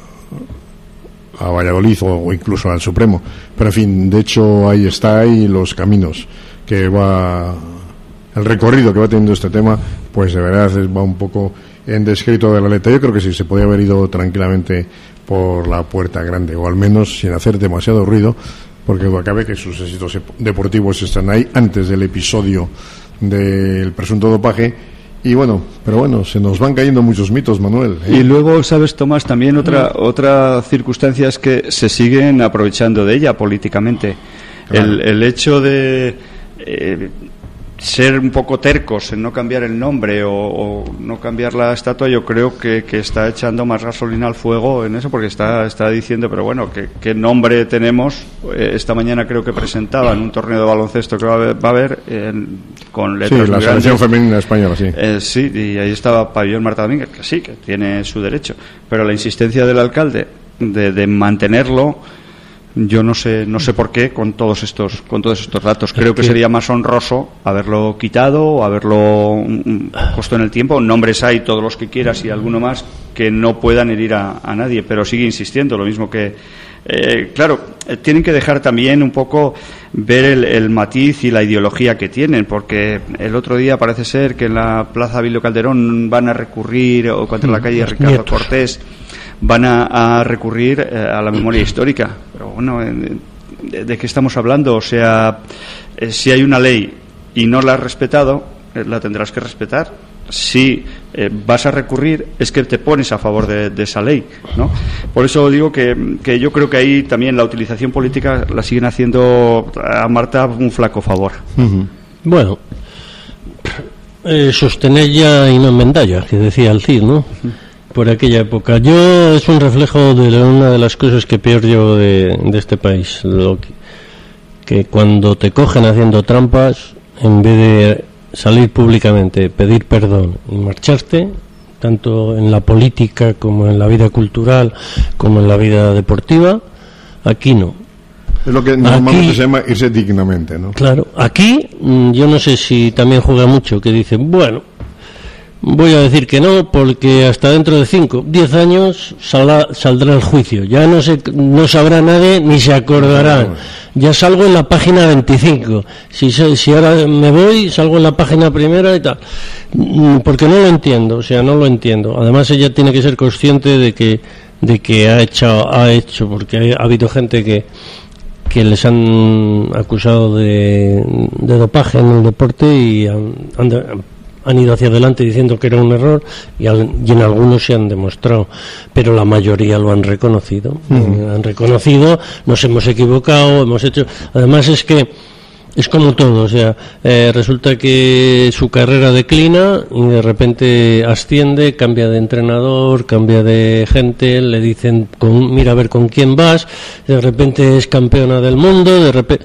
a Valladolid o, o incluso al Supremo, pero en fin, de hecho ahí está, y los caminos que va, el recorrido que va teniendo este tema, pues de verdad va un poco en descrito de la letra. Yo creo que sí, se podía haber ido tranquilamente por la puerta grande, o al menos sin hacer demasiado ruido, porque acabe que sus éxitos deportivos están ahí antes del episodio del presunto dopaje. Y bueno, pero bueno, se nos van cayendo muchos mitos, Manuel, ¿eh? Y luego, sabes, Tomás, también otra otra circunstancia es que se siguen aprovechando de ella políticamente. Claro. El, el hecho de eh, ser un poco tercos en no cambiar el nombre o, o no cambiar la estatua, yo creo que, que está echando más gasolina al fuego en eso, porque está está diciendo, pero bueno, ¿qué, qué nombre tenemos? Eh, esta mañana creo que presentaban un torneo de baloncesto que va a haber, va a haber eh, con letras. Sí, la selección femenina española, sí. Eh, sí, y ahí estaba Pabellón Marta Domínguez, que sí, que tiene su derecho, pero la insistencia del alcalde de, de mantenerlo, yo no sé no sé por qué con todos estos con todos estos datos. Creo que sería más honroso haberlo quitado o haberlo um, puesto en el tiempo. Nombres hay todos los que quieras y alguno más que no puedan herir a, a nadie, pero sigue insistiendo. Lo mismo que eh, claro, eh, tienen que dejar también un poco ver el, el matiz y la ideología que tienen, porque el otro día parece ser que en la Plaza Abilio Calderón van a recurrir, o contra la calle Ricardo nietos. Cortés van a, a recurrir eh, a la memoria histórica. Pero bueno, eh, ¿de, de qué estamos hablando? O sea, eh, si hay una ley y no la has respetado, eh, la tendrás que respetar. Si eh, vas a recurrir, es que te pones a favor de, de esa ley, ¿no? Por eso digo que, que yo creo que ahí también la utilización política la siguen haciendo a Marta un flaco favor. Uh-huh. Bueno, eh, sostenella y no enmendalla, que decía el Cid, ¿no? Uh-huh. Por aquella época. Yo es un reflejo de una de las cosas que peor llevo de, de este país, lo que, que cuando te cogen haciendo trampas, en vez de salir públicamente, pedir perdón y marcharte, tanto en la política como en la vida cultural como en la vida deportiva, aquí no. Es lo que normalmente aquí, se llama irse dignamente, ¿no? Claro, aquí yo no sé si también juega mucho, que dicen, bueno, voy a decir que no, porque hasta dentro de cinco, diez años saldrá, saldrá el juicio. Ya no se, no sabrá nadie ni se acordarán. Ya salgo en la página veinticinco. Si, si ahora me voy, salgo en la página primera y tal. Porque no lo entiendo, o sea, no lo entiendo. Además, ella tiene que ser consciente de que, de que ha hecho, ha hecho, porque ha habido gente que, que les han acusado de, de dopaje en el deporte y han, han han ido hacia adelante diciendo que era un error y, al, y en algunos se han demostrado, pero la mayoría lo han reconocido. Uh-huh. Han reconocido, nos hemos equivocado, hemos hecho. Además es que es como todo, o sea, eh, resulta que su carrera declina y de repente asciende, cambia de entrenador, cambia de gente, le dicen con, mira a ver con quién vas, de repente es campeona del mundo, de repente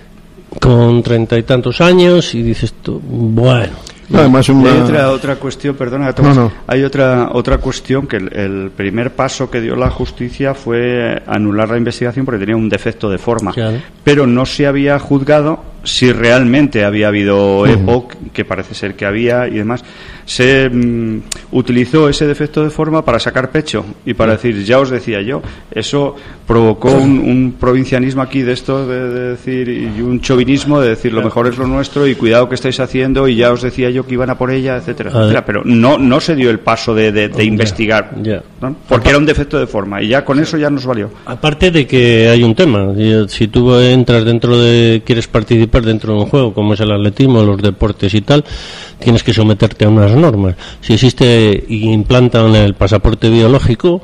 con treinta y tantos años y dices tú, bueno. No, además una... Hay otra, otra cuestión, perdona, Tomás, no, no. Hay otra otra cuestión que el, el primer paso que dio la justicia fue anular la investigación porque tenía un defecto de forma, claro. Pero no se había juzgado si realmente había habido uh-huh. EPOC, que parece ser que había y demás. Se um, utilizó ese defecto de forma para sacar pecho y para uh-huh. decir, ya os decía yo, eso provocó un, un provincianismo aquí de esto de, de decir, y un chauvinismo de decir lo mejor es lo nuestro y cuidado que estáis haciendo y ya os decía yo que iban a por ella, etcétera, etcétera, pero no no se dio el paso de, de, de investigar, yeah. ¿no? Porque era un defecto de forma y ya con eso ya nos valió. Aparte de que hay un tema, si tú entras dentro de, quieres participar dentro de un juego como es el atletismo, los deportes y tal, tienes que someterte a unas normas. Si existe y implantan el pasaporte biológico,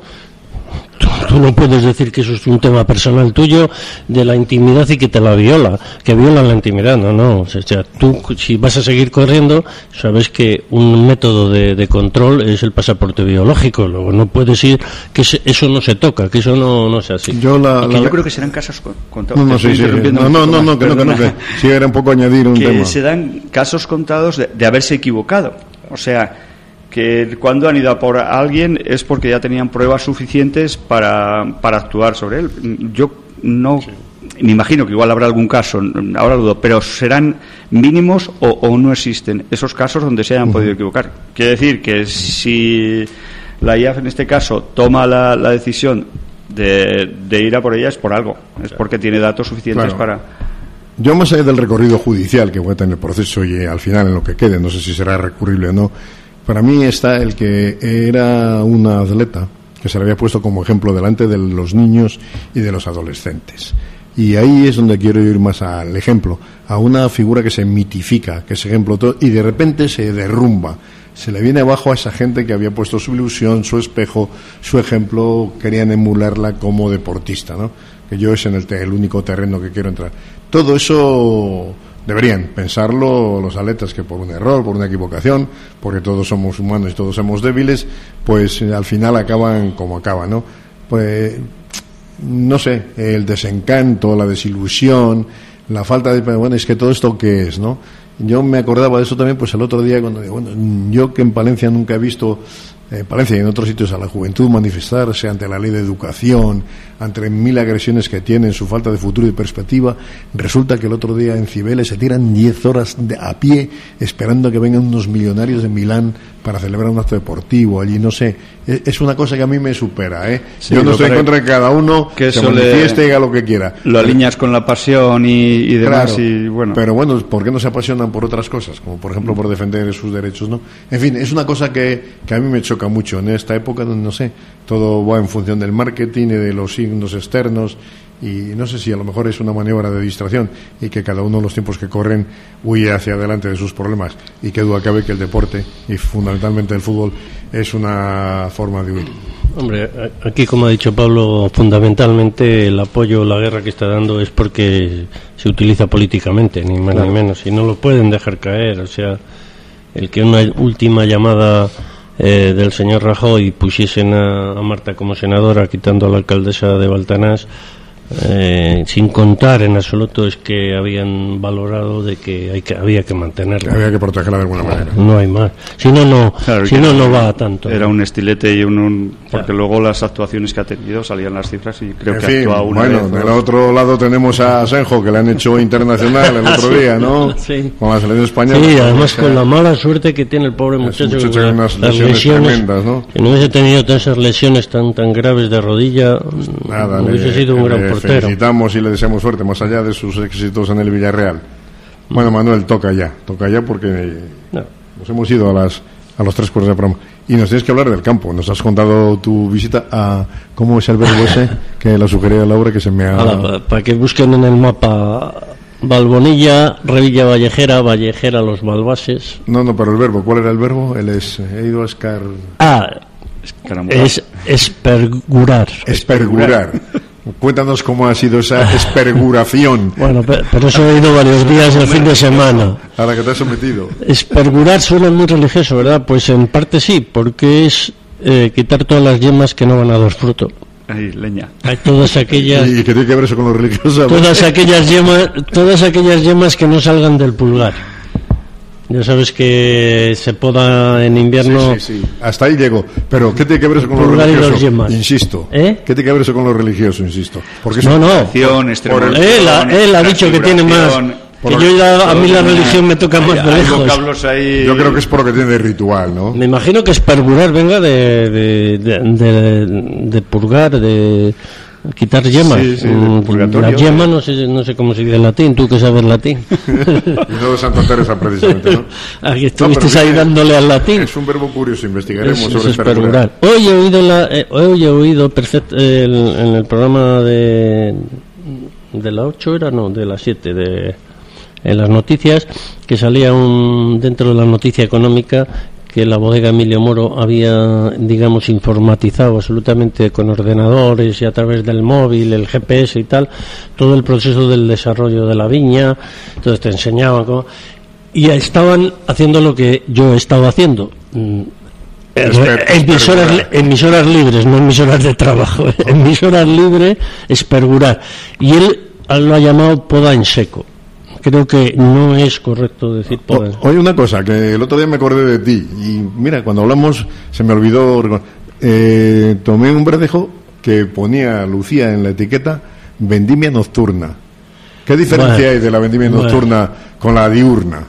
Tú, tú no puedes decir que eso es un tema personal tuyo de la intimidad y que te la viola, que viola la intimidad, no, no, o sea, tú si vas a seguir corriendo, sabes que un método de, de control es el pasaporte biológico, luego no puedes ir, que se, eso no se toca, que eso no, no sea así. Yo, la, la, yo creo que serán casos contados. No, no, sí, sí, no, no, no, no, que no, que no, que sí, era un poco añadir un que tema. Que se dan casos contados de, de haberse equivocado, o sea, que cuando han ido a por alguien es porque ya tenían pruebas suficientes para, para actuar sobre él. Yo no sí. me imagino que igual habrá algún caso, ahora dudo, pero serán mínimos o, o no existen esos casos donde se hayan uh-huh. podido equivocar. Quiere decir que si la I A F en este caso toma la, la decisión de, de ir a por ella es por algo, es porque tiene datos suficientes claro. para... Yo, más allá del recorrido judicial que voy a tener el proceso y al final en lo que quede, no sé si será recurrible o no, para mí está el que era una atleta que se le había puesto como ejemplo delante de los niños y de los adolescentes. Y ahí es donde quiero ir más al ejemplo, a una figura que se mitifica, que es ejemplo todo, y de repente se derrumba. Se le viene abajo a esa gente que había puesto su ilusión, su espejo, su ejemplo, querían emularla como deportista, ¿no? Que yo es en el, te- el único terreno que quiero entrar. Todo eso deberían pensarlo los atletas, que por un error, por una equivocación, porque todos somos humanos y todos somos débiles, pues al final acaban como acaban, ¿no? Pues no sé, el desencanto, la desilusión, la falta de... Bueno, es que todo esto ¿qué es, no? Yo me acordaba de eso también pues el otro día cuando digo, bueno, yo que en Palencia nunca he visto, en Palencia y en otros sitios, a la juventud manifestarse ante la ley de educación, ante mil agresiones que tienen, su falta de futuro y perspectiva. Resulta que el otro día en Cibeles se tiran diez horas de, a pie esperando a que vengan unos millonarios de Milán para celebrar un acto deportivo allí, no sé, es, es una cosa que a mí me supera, ¿eh? Sí, yo no estoy en contra de que cada uno que se manifieste y haga lo que quiera. Lo alineas con la pasión y, y demás, claro, y bueno. Pero bueno, ¿por qué no se apasionan por otras cosas? Como por ejemplo por defender sus derechos, ¿no? En fin, es una cosa que, que a mí me choca mucho en esta época donde, no sé, todo va en función del marketing y de los signos externos y no sé si a lo mejor es una maniobra de distracción y que cada uno de los tiempos que corren huye hacia adelante de sus problemas, y que duda cabe que el deporte y fundamentalmente el fútbol es una forma de huir. Hombre, aquí, como ha dicho Pablo, fundamentalmente el apoyo, la guerra que está dando es porque se utiliza políticamente, ni más claro. ni menos, y no lo pueden dejar caer. O sea, el que una última llamada eh, del señor Rajoy pusiesen a, a Marta como senadora, quitando a la alcaldesa de Baltanás, Eh, sin contar en absoluto es que habían valorado de que, hay que había que mantenerla, había que protegerla de alguna manera. No hay más, si no no claro, si no no va a tanto. Era un estilete y un, un porque claro. luego las actuaciones que ha tenido salían las cifras y creo en que fin, actúa una bueno, vez. Del otro lado tenemos a Senjo, que le han hecho internacional el otro día, ¿no? Sí. Con la selección española. Sí, además con la mala suerte que tiene el pobre muchacho, muchacho con unas las lesiones, lesiones tremendas, ¿no? Que no hubiese tenido todas esas lesiones tan tan graves de rodilla, nada, hubiese le, sido un gran le portero. Felicitamos y le deseamos suerte, más allá de sus éxitos en el Villarreal. Bueno, Manuel, toca ya, toca ya porque no. nos hemos ido a las a los tres cuartos de programa y nos tienes que hablar del campo. Nos has contado tu visita a, ¿cómo es el verbo ese que la sugería Laura, que se me ha... Para, para que busquen en el mapa Balbonilla, Revilla Vallejera, Vallejera Los Balbases. No, no, pero el verbo, ¿cuál era el verbo? Él es, he ido a escar... Ah, es espergurar. Espergurar. Cuéntanos cómo ha sido esa esperguración. Bueno, pero eso he ido varios días el fin de semana. A la que te has sometido. Espergurar suena muy religioso, ¿verdad? Pues en parte sí, porque es eh, quitar todas las yemas que no van a dar fruto. Ay, leña. Hay todas aquellas... ¿Y qué tiene que ver eso con lo religioso? Todas aquellas yemas, todas aquellas yemas que no salgan del pulgar. Ya sabes que se poda en invierno. Sí, sí, sí. Hasta ahí llego. Pero ¿qué tiene que ver eso con lo religioso? Insisto. ¿Eh? ¿Qué tiene que ver eso con lo religioso? Insisto. Porque no, no. Por, por él, él ha dicho que tiene más. Que yo ya, a mí la religión me toca más de lejos. Ahí... Yo creo que es por lo que tiene de ritual, ¿no? Me imagino que es pergurar, venga de de, de, de, de purgar, de quitar yemas. Sí, sí, de la yema, no sé, no sé cómo se dice en latín, tú que sabes latín. Y no de Santa Teresa, precisamente, ¿no? Aquí estuviste no, ahí sí, dándole al latín. Es un verbo curioso, investigaremos es, sobre es pergurar. Hoy he oído, la, eh, hoy he oído perfecto, eh, el, en el programa de, de la ocho, era, no, de las siete, de, en las noticias, que salía un dentro de la noticia económica, que la bodega Emilio Moro había, digamos, informatizado absolutamente con ordenadores y a través del móvil, el G P S y tal, todo el proceso del desarrollo de la viña. Entonces te enseñaban cómo, y estaban haciendo lo que yo he estado haciendo. Emisoras, emisoras libres, no emisoras de trabajo. Emisoras libres, espergurar. Y él lo ha llamado poda en seco. Creo que no es correcto decir poda. O, oye, una cosa, que el otro día me acordé de ti. Y mira, cuando hablamos, se me olvidó. Eh, tomé un verdejo que ponía, lucía en la etiqueta, vendimia nocturna. ¿Qué diferencia bueno, hay de la vendimia nocturna bueno. con la diurna?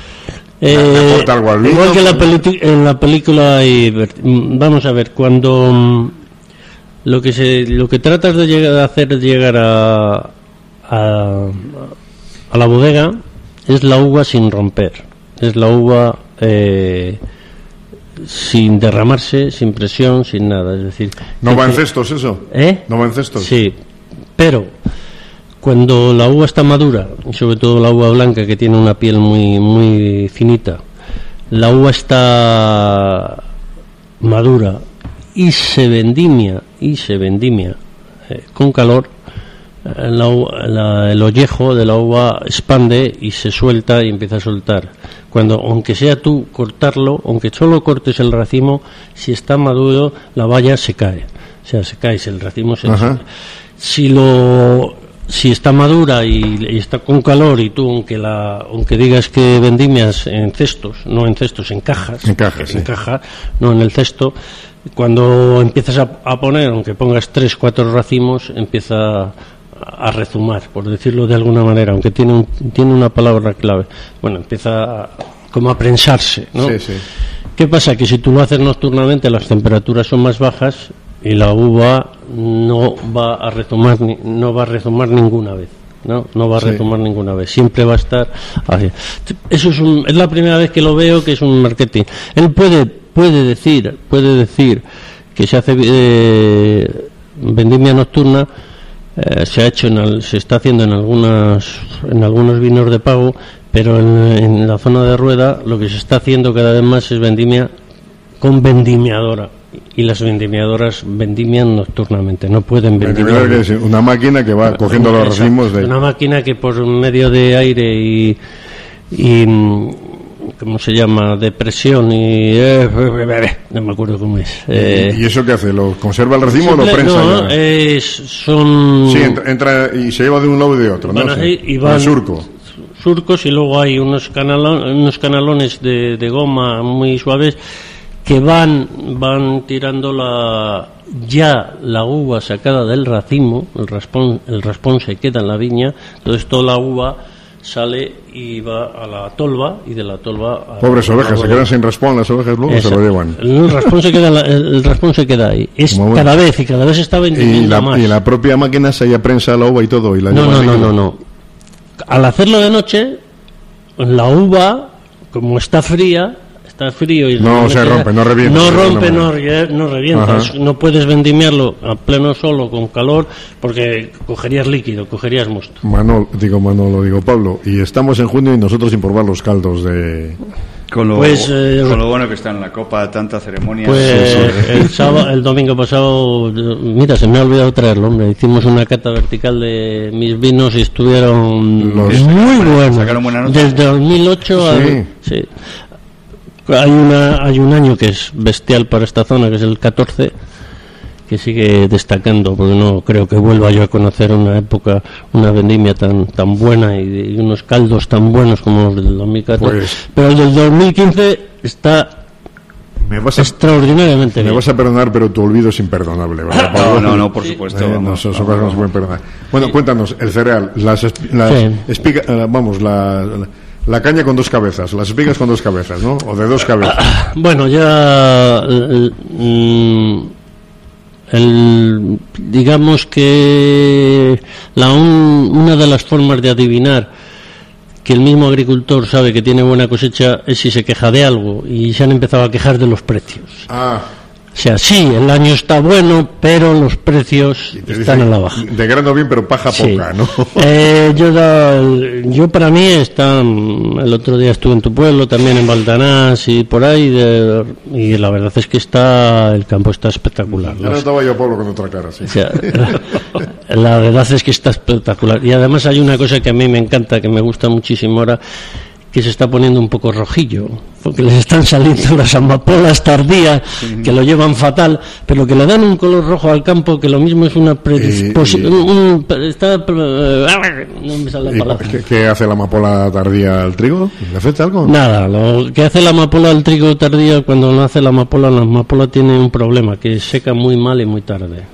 Eh, igual que la peli- en la película hay, vamos a ver, cuando lo que se lo que tratas de llegar a hacer es llegar a, a a la bodega es la uva sin romper, es la uva eh, sin derramarse, sin presión, sin nada, es decir, no va en cestos eso, ¿eh? No va en cestos. Sí, pero cuando la uva está madura, y sobre todo la uva blanca que tiene una piel muy muy finita, la uva está madura y se vendimia y se vendimia eh, con calor, la, la, el ollejo de la uva expande y se suelta y empieza a soltar. Cuando, aunque sea tú cortarlo, aunque solo cortes el racimo, si está maduro la valla se cae, o sea, se cae, si el racimo se cae. Si lo si está madura y, y está con calor y tú, aunque la aunque digas que vendimias en cestos, no en cestos, en cajas, en cajas, en sí. caja, no en el cesto, cuando empiezas a, a poner, aunque pongas tres, cuatro racimos, empieza a rezumar, por decirlo de alguna manera, aunque tiene un, tiene una palabra clave. Bueno, empieza a, como a prensarse, ¿no? Sí, sí. ¿Qué pasa? Que si tú lo haces nocturnamente, las temperaturas son más bajas y la uva no va a rezumar, no va a rezumar ninguna vez. No, no va a retomar sí. ninguna vez. Siempre va a estar así. Eso es, un, es la primera vez que lo veo, que es un marketing. Él puede puede decir puede decir que se hace eh, vendimia nocturna, eh, se ha hecho, en al, se está haciendo en algunas, en algunos vinos de pago, pero en, en la zona de Rueda lo que se está haciendo cada vez más es vendimia con vendimiadora. Y las vendimiadoras vendimian nocturnamente, no pueden vendimiar. Es una máquina que va cogiendo los racimos de... Una máquina que por medio de aire y, y ¿cómo se llama? De presión y... Eh, no me acuerdo cómo es. Eh, ¿Y eso qué hace? ¿Lo conserva el racimo o lo prensa? No, es, son... Sí, entra, entra y se lleva de un lado y de otro, van ¿no? Así, Sí. Y van surco. Surcos y luego hay unos, canalon, unos canalones de, de goma muy suaves que van van tirando la ya la uva sacada del racimo, el raspón, el raspón se queda en la viña, entonces toda la uva sale y va a la tolva y de la tolva a pobres ovejas, se quedan sin raspón las ovejas, luego Exacto. se lo llevan. El raspón se queda, el, el raspón se queda ahí. Es Como cada bueno. vez y cada vez está vendiendo y la, más. Y la propia máquina se ya prensa la uva y todo y la No, no, no, no, no. Al hacerlo de noche, la uva, como está fría, está frío y no se rompe, no revienta. No rompe, no, no revienta. Ajá. No puedes vendimiarlo a pleno sol o con calor porque cogerías líquido, cogerías mosto. Manol, digo Manolo, digo Pablo, y estamos en junio y nosotros sin probar los caldos de... Con lo, pues, eh, con lo bueno que está en la copa, tanta ceremonia. Pues sí, sí. El, sábado, el domingo pasado, mira, se me ha olvidado traerlo, hombre. Hicimos una cata vertical de mis vinos y estuvieron los, muy buenos. ¿Sacaron buena nota? Desde dos mil ocho sí. a... Sí. Hay, una, hay un año que es bestial para esta zona, que es el catorce, que sigue destacando, porque no creo que vuelva yo a conocer una época, una vendimia tan tan buena y, y unos caldos tan buenos como los del dos mil catorce. Pues, pero el del dos mil quince está me vas a, extraordinariamente me bien. vas a perdonar, pero tu olvido es imperdonable, ¿verdad? No, no, no, por supuesto. Eh, vamos, no, son cosas que no se pueden perdonar. Bueno, sí. Cuéntanos, el cereal, las, las sí. espiga, vamos, la... la La caña con dos cabezas, las espigas con dos cabezas, ¿no? O de dos cabezas. Bueno, ya el, el, digamos que la un, una de las formas de adivinar que el mismo agricultor sabe que tiene buena cosecha es si se queja de algo, y se han empezado a quejar de los precios. Ah. O sea, sí, el año está bueno, pero los precios están a la baja. De grano bien, pero paja sí. poca, ¿no? Eh, yo, da, yo para mí está... El otro día estuve en tu pueblo, también en Baltanás y por ahí, de, y la verdad es que está el campo está espectacular. Ya no estaba yo, Pablo, con otra cara, sí. O sea, la, la verdad es que está espectacular. Y además hay una cosa que a mí me encanta, que me gusta muchísimo ahora, que se está poniendo un poco rojillo, porque les están saliendo las amapolas tardías, que lo llevan fatal, pero que le dan un color rojo al campo, que lo mismo es una predisposición... Está... No me sale la palabra. ¿Qué, ¿Qué hace la amapola tardía al trigo? ¿Le afecta algo? Nada, lo que hace la amapola al trigo tardía, cuando nace la amapola, la amapola tiene un problema, que seca muy mal y muy tarde.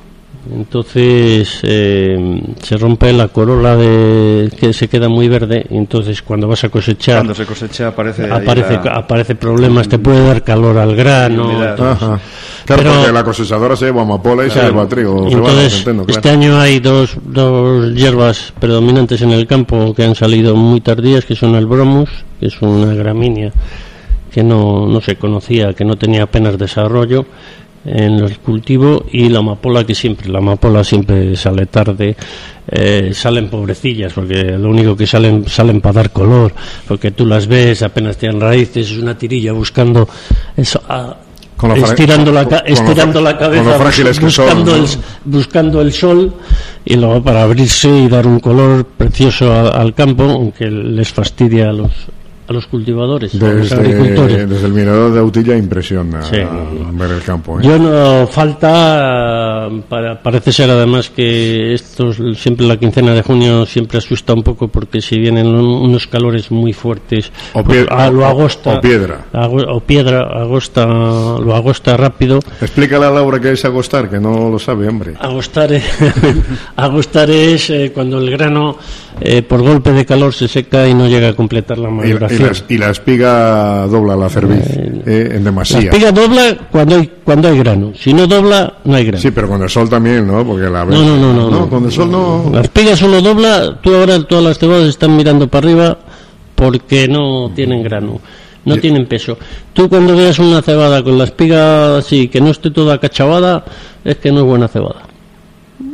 Entonces eh, se rompe la corola de que se queda muy verde, y entonces cuando vas a cosechar cuando se cosecha aparece aparece, la... aparece problemas, te puede dar calor al grano. Ajá. Claro, pero, porque la cosechadora se lleva amapola y claro, se lleva trigo. Entonces centeno, claro. Este año hay dos, dos hierbas predominantes en el campo que han salido muy tardías, que son el bromus, que es una gramínea que no, no se conocía, que no tenía apenas desarrollo en el cultivo, y la amapola, que siempre la amapola siempre sale tarde, eh, salen pobrecillas porque lo único que salen salen para dar color, porque tú las ves, apenas tienen raíces, es una tirilla buscando eso, ah, con estirando, la, ca- estirando la cabeza, buscando, son, ¿no? el, buscando el sol, y luego para abrirse y dar un color precioso a, al campo, aunque les fastidia a los a los cultivadores, desde, a los agricultores. Desde el mirador de Autilla impresiona sí. ver el campo. ¿eh? Yo no falta, para, parece ser además que esto siempre la quincena de junio siempre asusta un poco, porque si vienen unos calores muy fuertes, o, pie, pues, lo agosta, o piedra, o piedra, agosta, lo agosta rápido. Explícale a Laura qué es agostar, que no lo sabe, hombre. Agostar es, agostar es eh, cuando el grano eh, por golpe de calor se seca y no llega a completar la maduración. Y la, y la espiga dobla la cerviz eh, eh, en demasía. La espiga dobla cuando hay cuando hay grano. Si no dobla, no hay grano. Sí, pero con el sol también, ¿no? Porque la ves, no, no, no, no, no, no. Con el sol no. La espiga solo dobla. Tú ahora todas las cebadas están mirando para arriba porque no tienen grano, no sí. tienen peso. Tú cuando veas una cebada con la espiga así, que no esté toda cachavada, es que no es buena cebada. ¿Eh?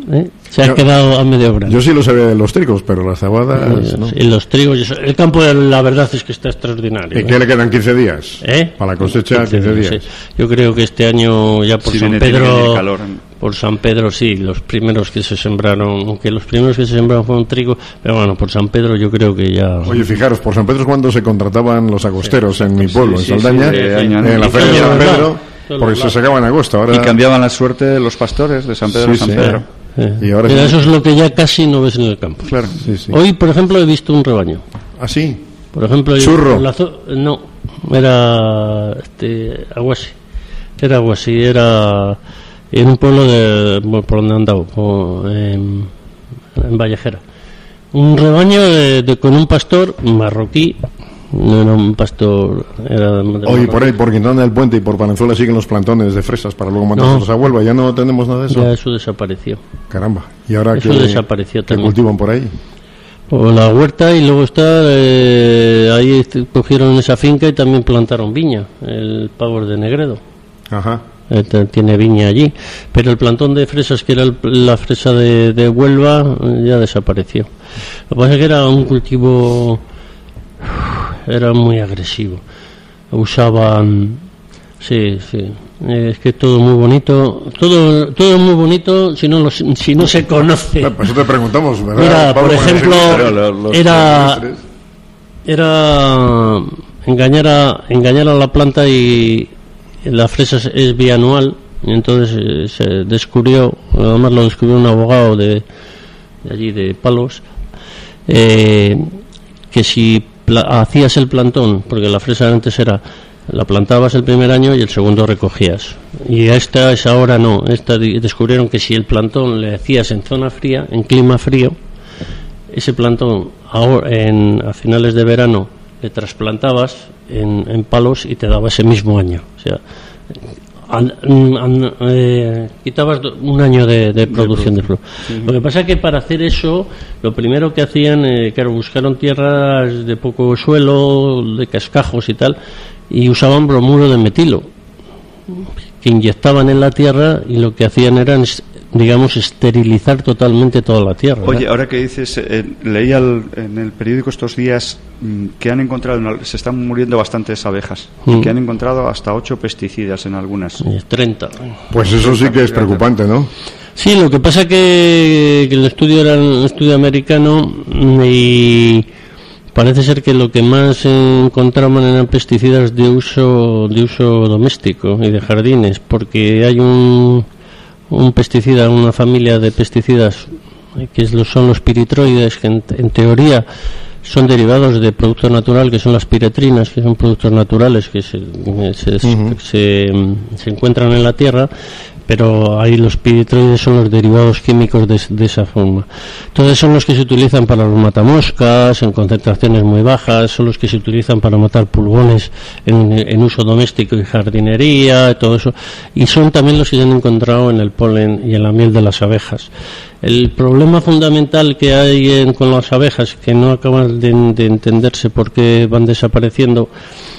Se ha yo, quedado a media obra. Yo sí lo sabía de los trigos, pero las cebadas... ¿no? En los trigos, el campo, la verdad es que está extraordinario. ¿Y qué ¿eh? le quedan? quince días. ¿Eh? Para la cosecha, quince, quince días. Sí. Yo creo que este año ya por sí, San Pedro... Por San Pedro, sí, los primeros que se sembraron, aunque los primeros que se sembraron fueron trigo, pero bueno, por San Pedro yo creo que ya... Oye, fijaros, por San Pedro es cuando se contrataban los agosteros sí. en mi pueblo, sí, en Saldaña, sí, sí, sí, en, en la feria de San Pedro, porque se sacaban en agosto. Ahora... Y cambiaban la suerte de los pastores de San Pedro sí, a San sí. Pedro. Eh. Y ahora sí. Eso es lo que ya casi no ves en el campo. Claro. Sí, sí. Hoy, por ejemplo, he visto un rebaño. ¿Ah, sí? Por ejemplo... ¿Churro? La zo- no, era este, Aguasi. Era Aguasi, era... en un pueblo de por donde han andado en, en Vallejera, un rebaño de, de, con un pastor marroquí, no era un pastor, era de, de Oye, por ahí por Quintana del Puente y por Palenzuela siguen los plantones de fresas para luego mandarlos no, a Huelva. Ya no tenemos nada de eso. Ya eso desapareció. Caramba. Y ahora eso que desapareció ¿qué también cultivan por ahí? O la huerta, y luego está eh, ahí cogieron esa finca y también plantaron viña, el Pavos de Negredo. Ajá. Tiene viña allí, pero el plantón de fresas, que era el, la fresa de, de Huelva, ya desapareció. Lo que pasa es que era un cultivo, era muy agresivo. Usaban, sí, sí, es que todo muy bonito, todo, todo muy bonito, si no lo, si no se conoce. Por eso te preguntamos, ¿verdad? Mira, por ejemplo, era, era engañar a, engañar a la planta y la fresa es bianual, y entonces eh, se descubrió, además lo descubrió un abogado de, de allí de Palos, eh, que si pla- hacías el plantón, porque la fresa antes era, la plantabas el primer año y el segundo recogías, y a esta es ahora no, esta di- descubrieron que si el plantón le hacías en zona fría, en clima frío, ese plantón ahora, en, a finales de verano le trasplantabas en, en Palos y te daba ese mismo año, o sea, an, an, eh, quitabas do, un año de, de producción de flor. Sí. Lo que pasa es que para hacer eso, lo primero que hacían, eh, claro, buscaron tierras de poco suelo, de cascajos y tal, y usaban bromuro de metilo, que inyectaban en la tierra, y lo que hacían era, digamos, esterilizar totalmente toda la tierra. Oye, ¿verdad? Ahora que dices, eh, leí al, en el periódico estos días mmm, que han encontrado, se están muriendo bastantes abejas, mm. y que han encontrado hasta ocho pesticidas en algunas. treinta. Pues eso sí que es preocupante, ¿no? Sí, lo que pasa que, que el estudio era un estudio americano, y parece ser que lo que más encontraban eran pesticidas de uso, de uso doméstico y de jardines, porque hay un un pesticida, una familia de pesticidas que son los piritroides, que en, en teoría son derivados de producto natural, que son las piretrinas, que son productos naturales que se, se, uh-huh. se, se encuentran en la tierra, pero ahí los piritroides son los derivados químicos de, de esa forma. Entonces son los que se utilizan para los matamoscas en concentraciones muy bajas, son los que se utilizan para matar pulgones en, en uso doméstico y jardinería, todo eso, y son también los que se han encontrado en el polen y en la miel de las abejas. El problema fundamental que hay en, con las abejas, que no acaban de, de entenderse por qué van desapareciendo,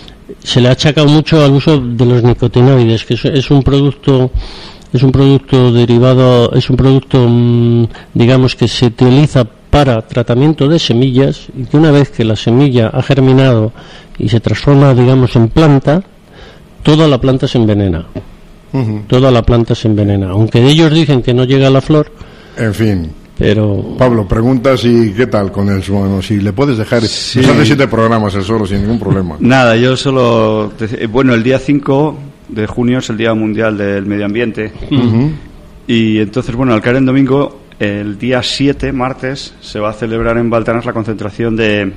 se le ha achacado mucho al uso de los nicotinoides, que es, es un producto es un producto derivado, es un producto mmm, digamos que se utiliza para tratamiento de semillas, y que una vez que la semilla ha germinado y se transforma, digamos, en planta, toda la planta se envenena. Uh-huh. Toda la planta se envenena, aunque ellos dicen que no llega a la flor. En fin. Pero Pablo, pregunta si qué tal con el bueno, si le puedes dejar, sí. Nos hace siete programas el solo sin ningún problema. Nada, yo solo, bueno, el día cinco de junio es el Día Mundial del Medio Ambiente, uh-huh. y entonces, bueno, al caer en domingo, el día siete, martes, se va a celebrar en Baltanás la concentración de,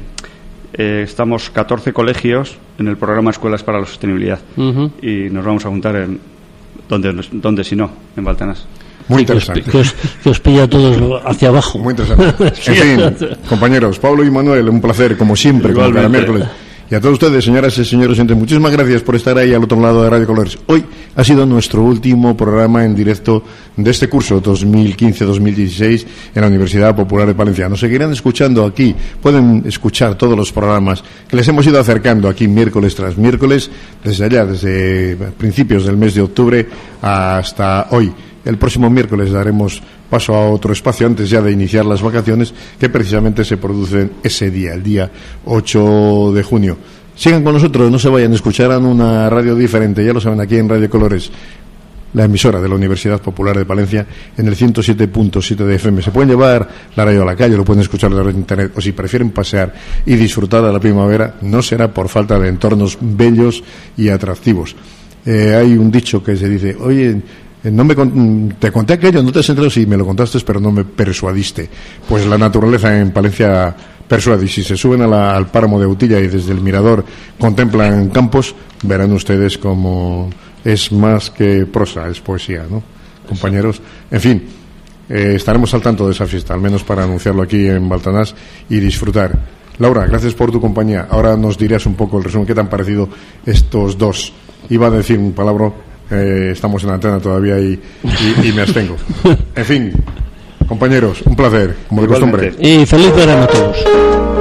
eh, estamos catorce colegios en el programa Escuelas para la Sostenibilidad, uh-huh. y nos vamos a juntar en, donde, donde si no, en Baltanás. Muy interesante. Que os, que os pilla a todos hacia abajo. Muy interesante. En fin, compañeros, Pablo y Manuel, un placer, como siempre, como cada miércoles. Y a todos ustedes, señoras y señores, muchísimas gracias por estar ahí al otro lado de Radio Colores. Hoy ha sido nuestro último programa en directo de este curso dos mil quince dos mil dieciséis en la Universidad Popular de Palencia. Nos seguirán escuchando aquí. Pueden escuchar todos los programas que les hemos ido acercando aquí miércoles tras miércoles, desde allá, desde principios del mes de octubre hasta hoy. El próximo miércoles daremos paso a otro espacio antes ya de iniciar las vacaciones, que precisamente se producen ese día, el día ocho de junio. Sigan con nosotros, no se vayan, escucharán una radio diferente, ya lo saben, aquí en Radio Colores, la emisora de la Universidad Popular de Palencia, en el ciento siete punto siete de F M. Se pueden llevar la radio a la calle, lo pueden escuchar de internet, o si prefieren pasear y disfrutar de la primavera, no será por falta de entornos bellos y atractivos. Eh, hay un dicho que se dice, oye, no me con- te conté aquello, no te has enterado, sí, me lo contaste, pero no me persuadiste. Pues la naturaleza en Palencia persuade. Si se suben a la, al páramo de Utilla y desde el mirador contemplan campos, verán ustedes como es más que prosa, es poesía, ¿no, compañeros? En fin, eh, estaremos al tanto de esa fiesta, al menos para anunciarlo aquí en Baltanás y disfrutar. Laura, gracias por tu compañía. Ahora nos dirás un poco el resumen, ¿qué te han parecido estos dos? Iba a decir un palabra, eh, estamos en la antena todavía y, y, y me abstengo. En fin, compañeros, un placer, como de costumbre. Y feliz verano a todos.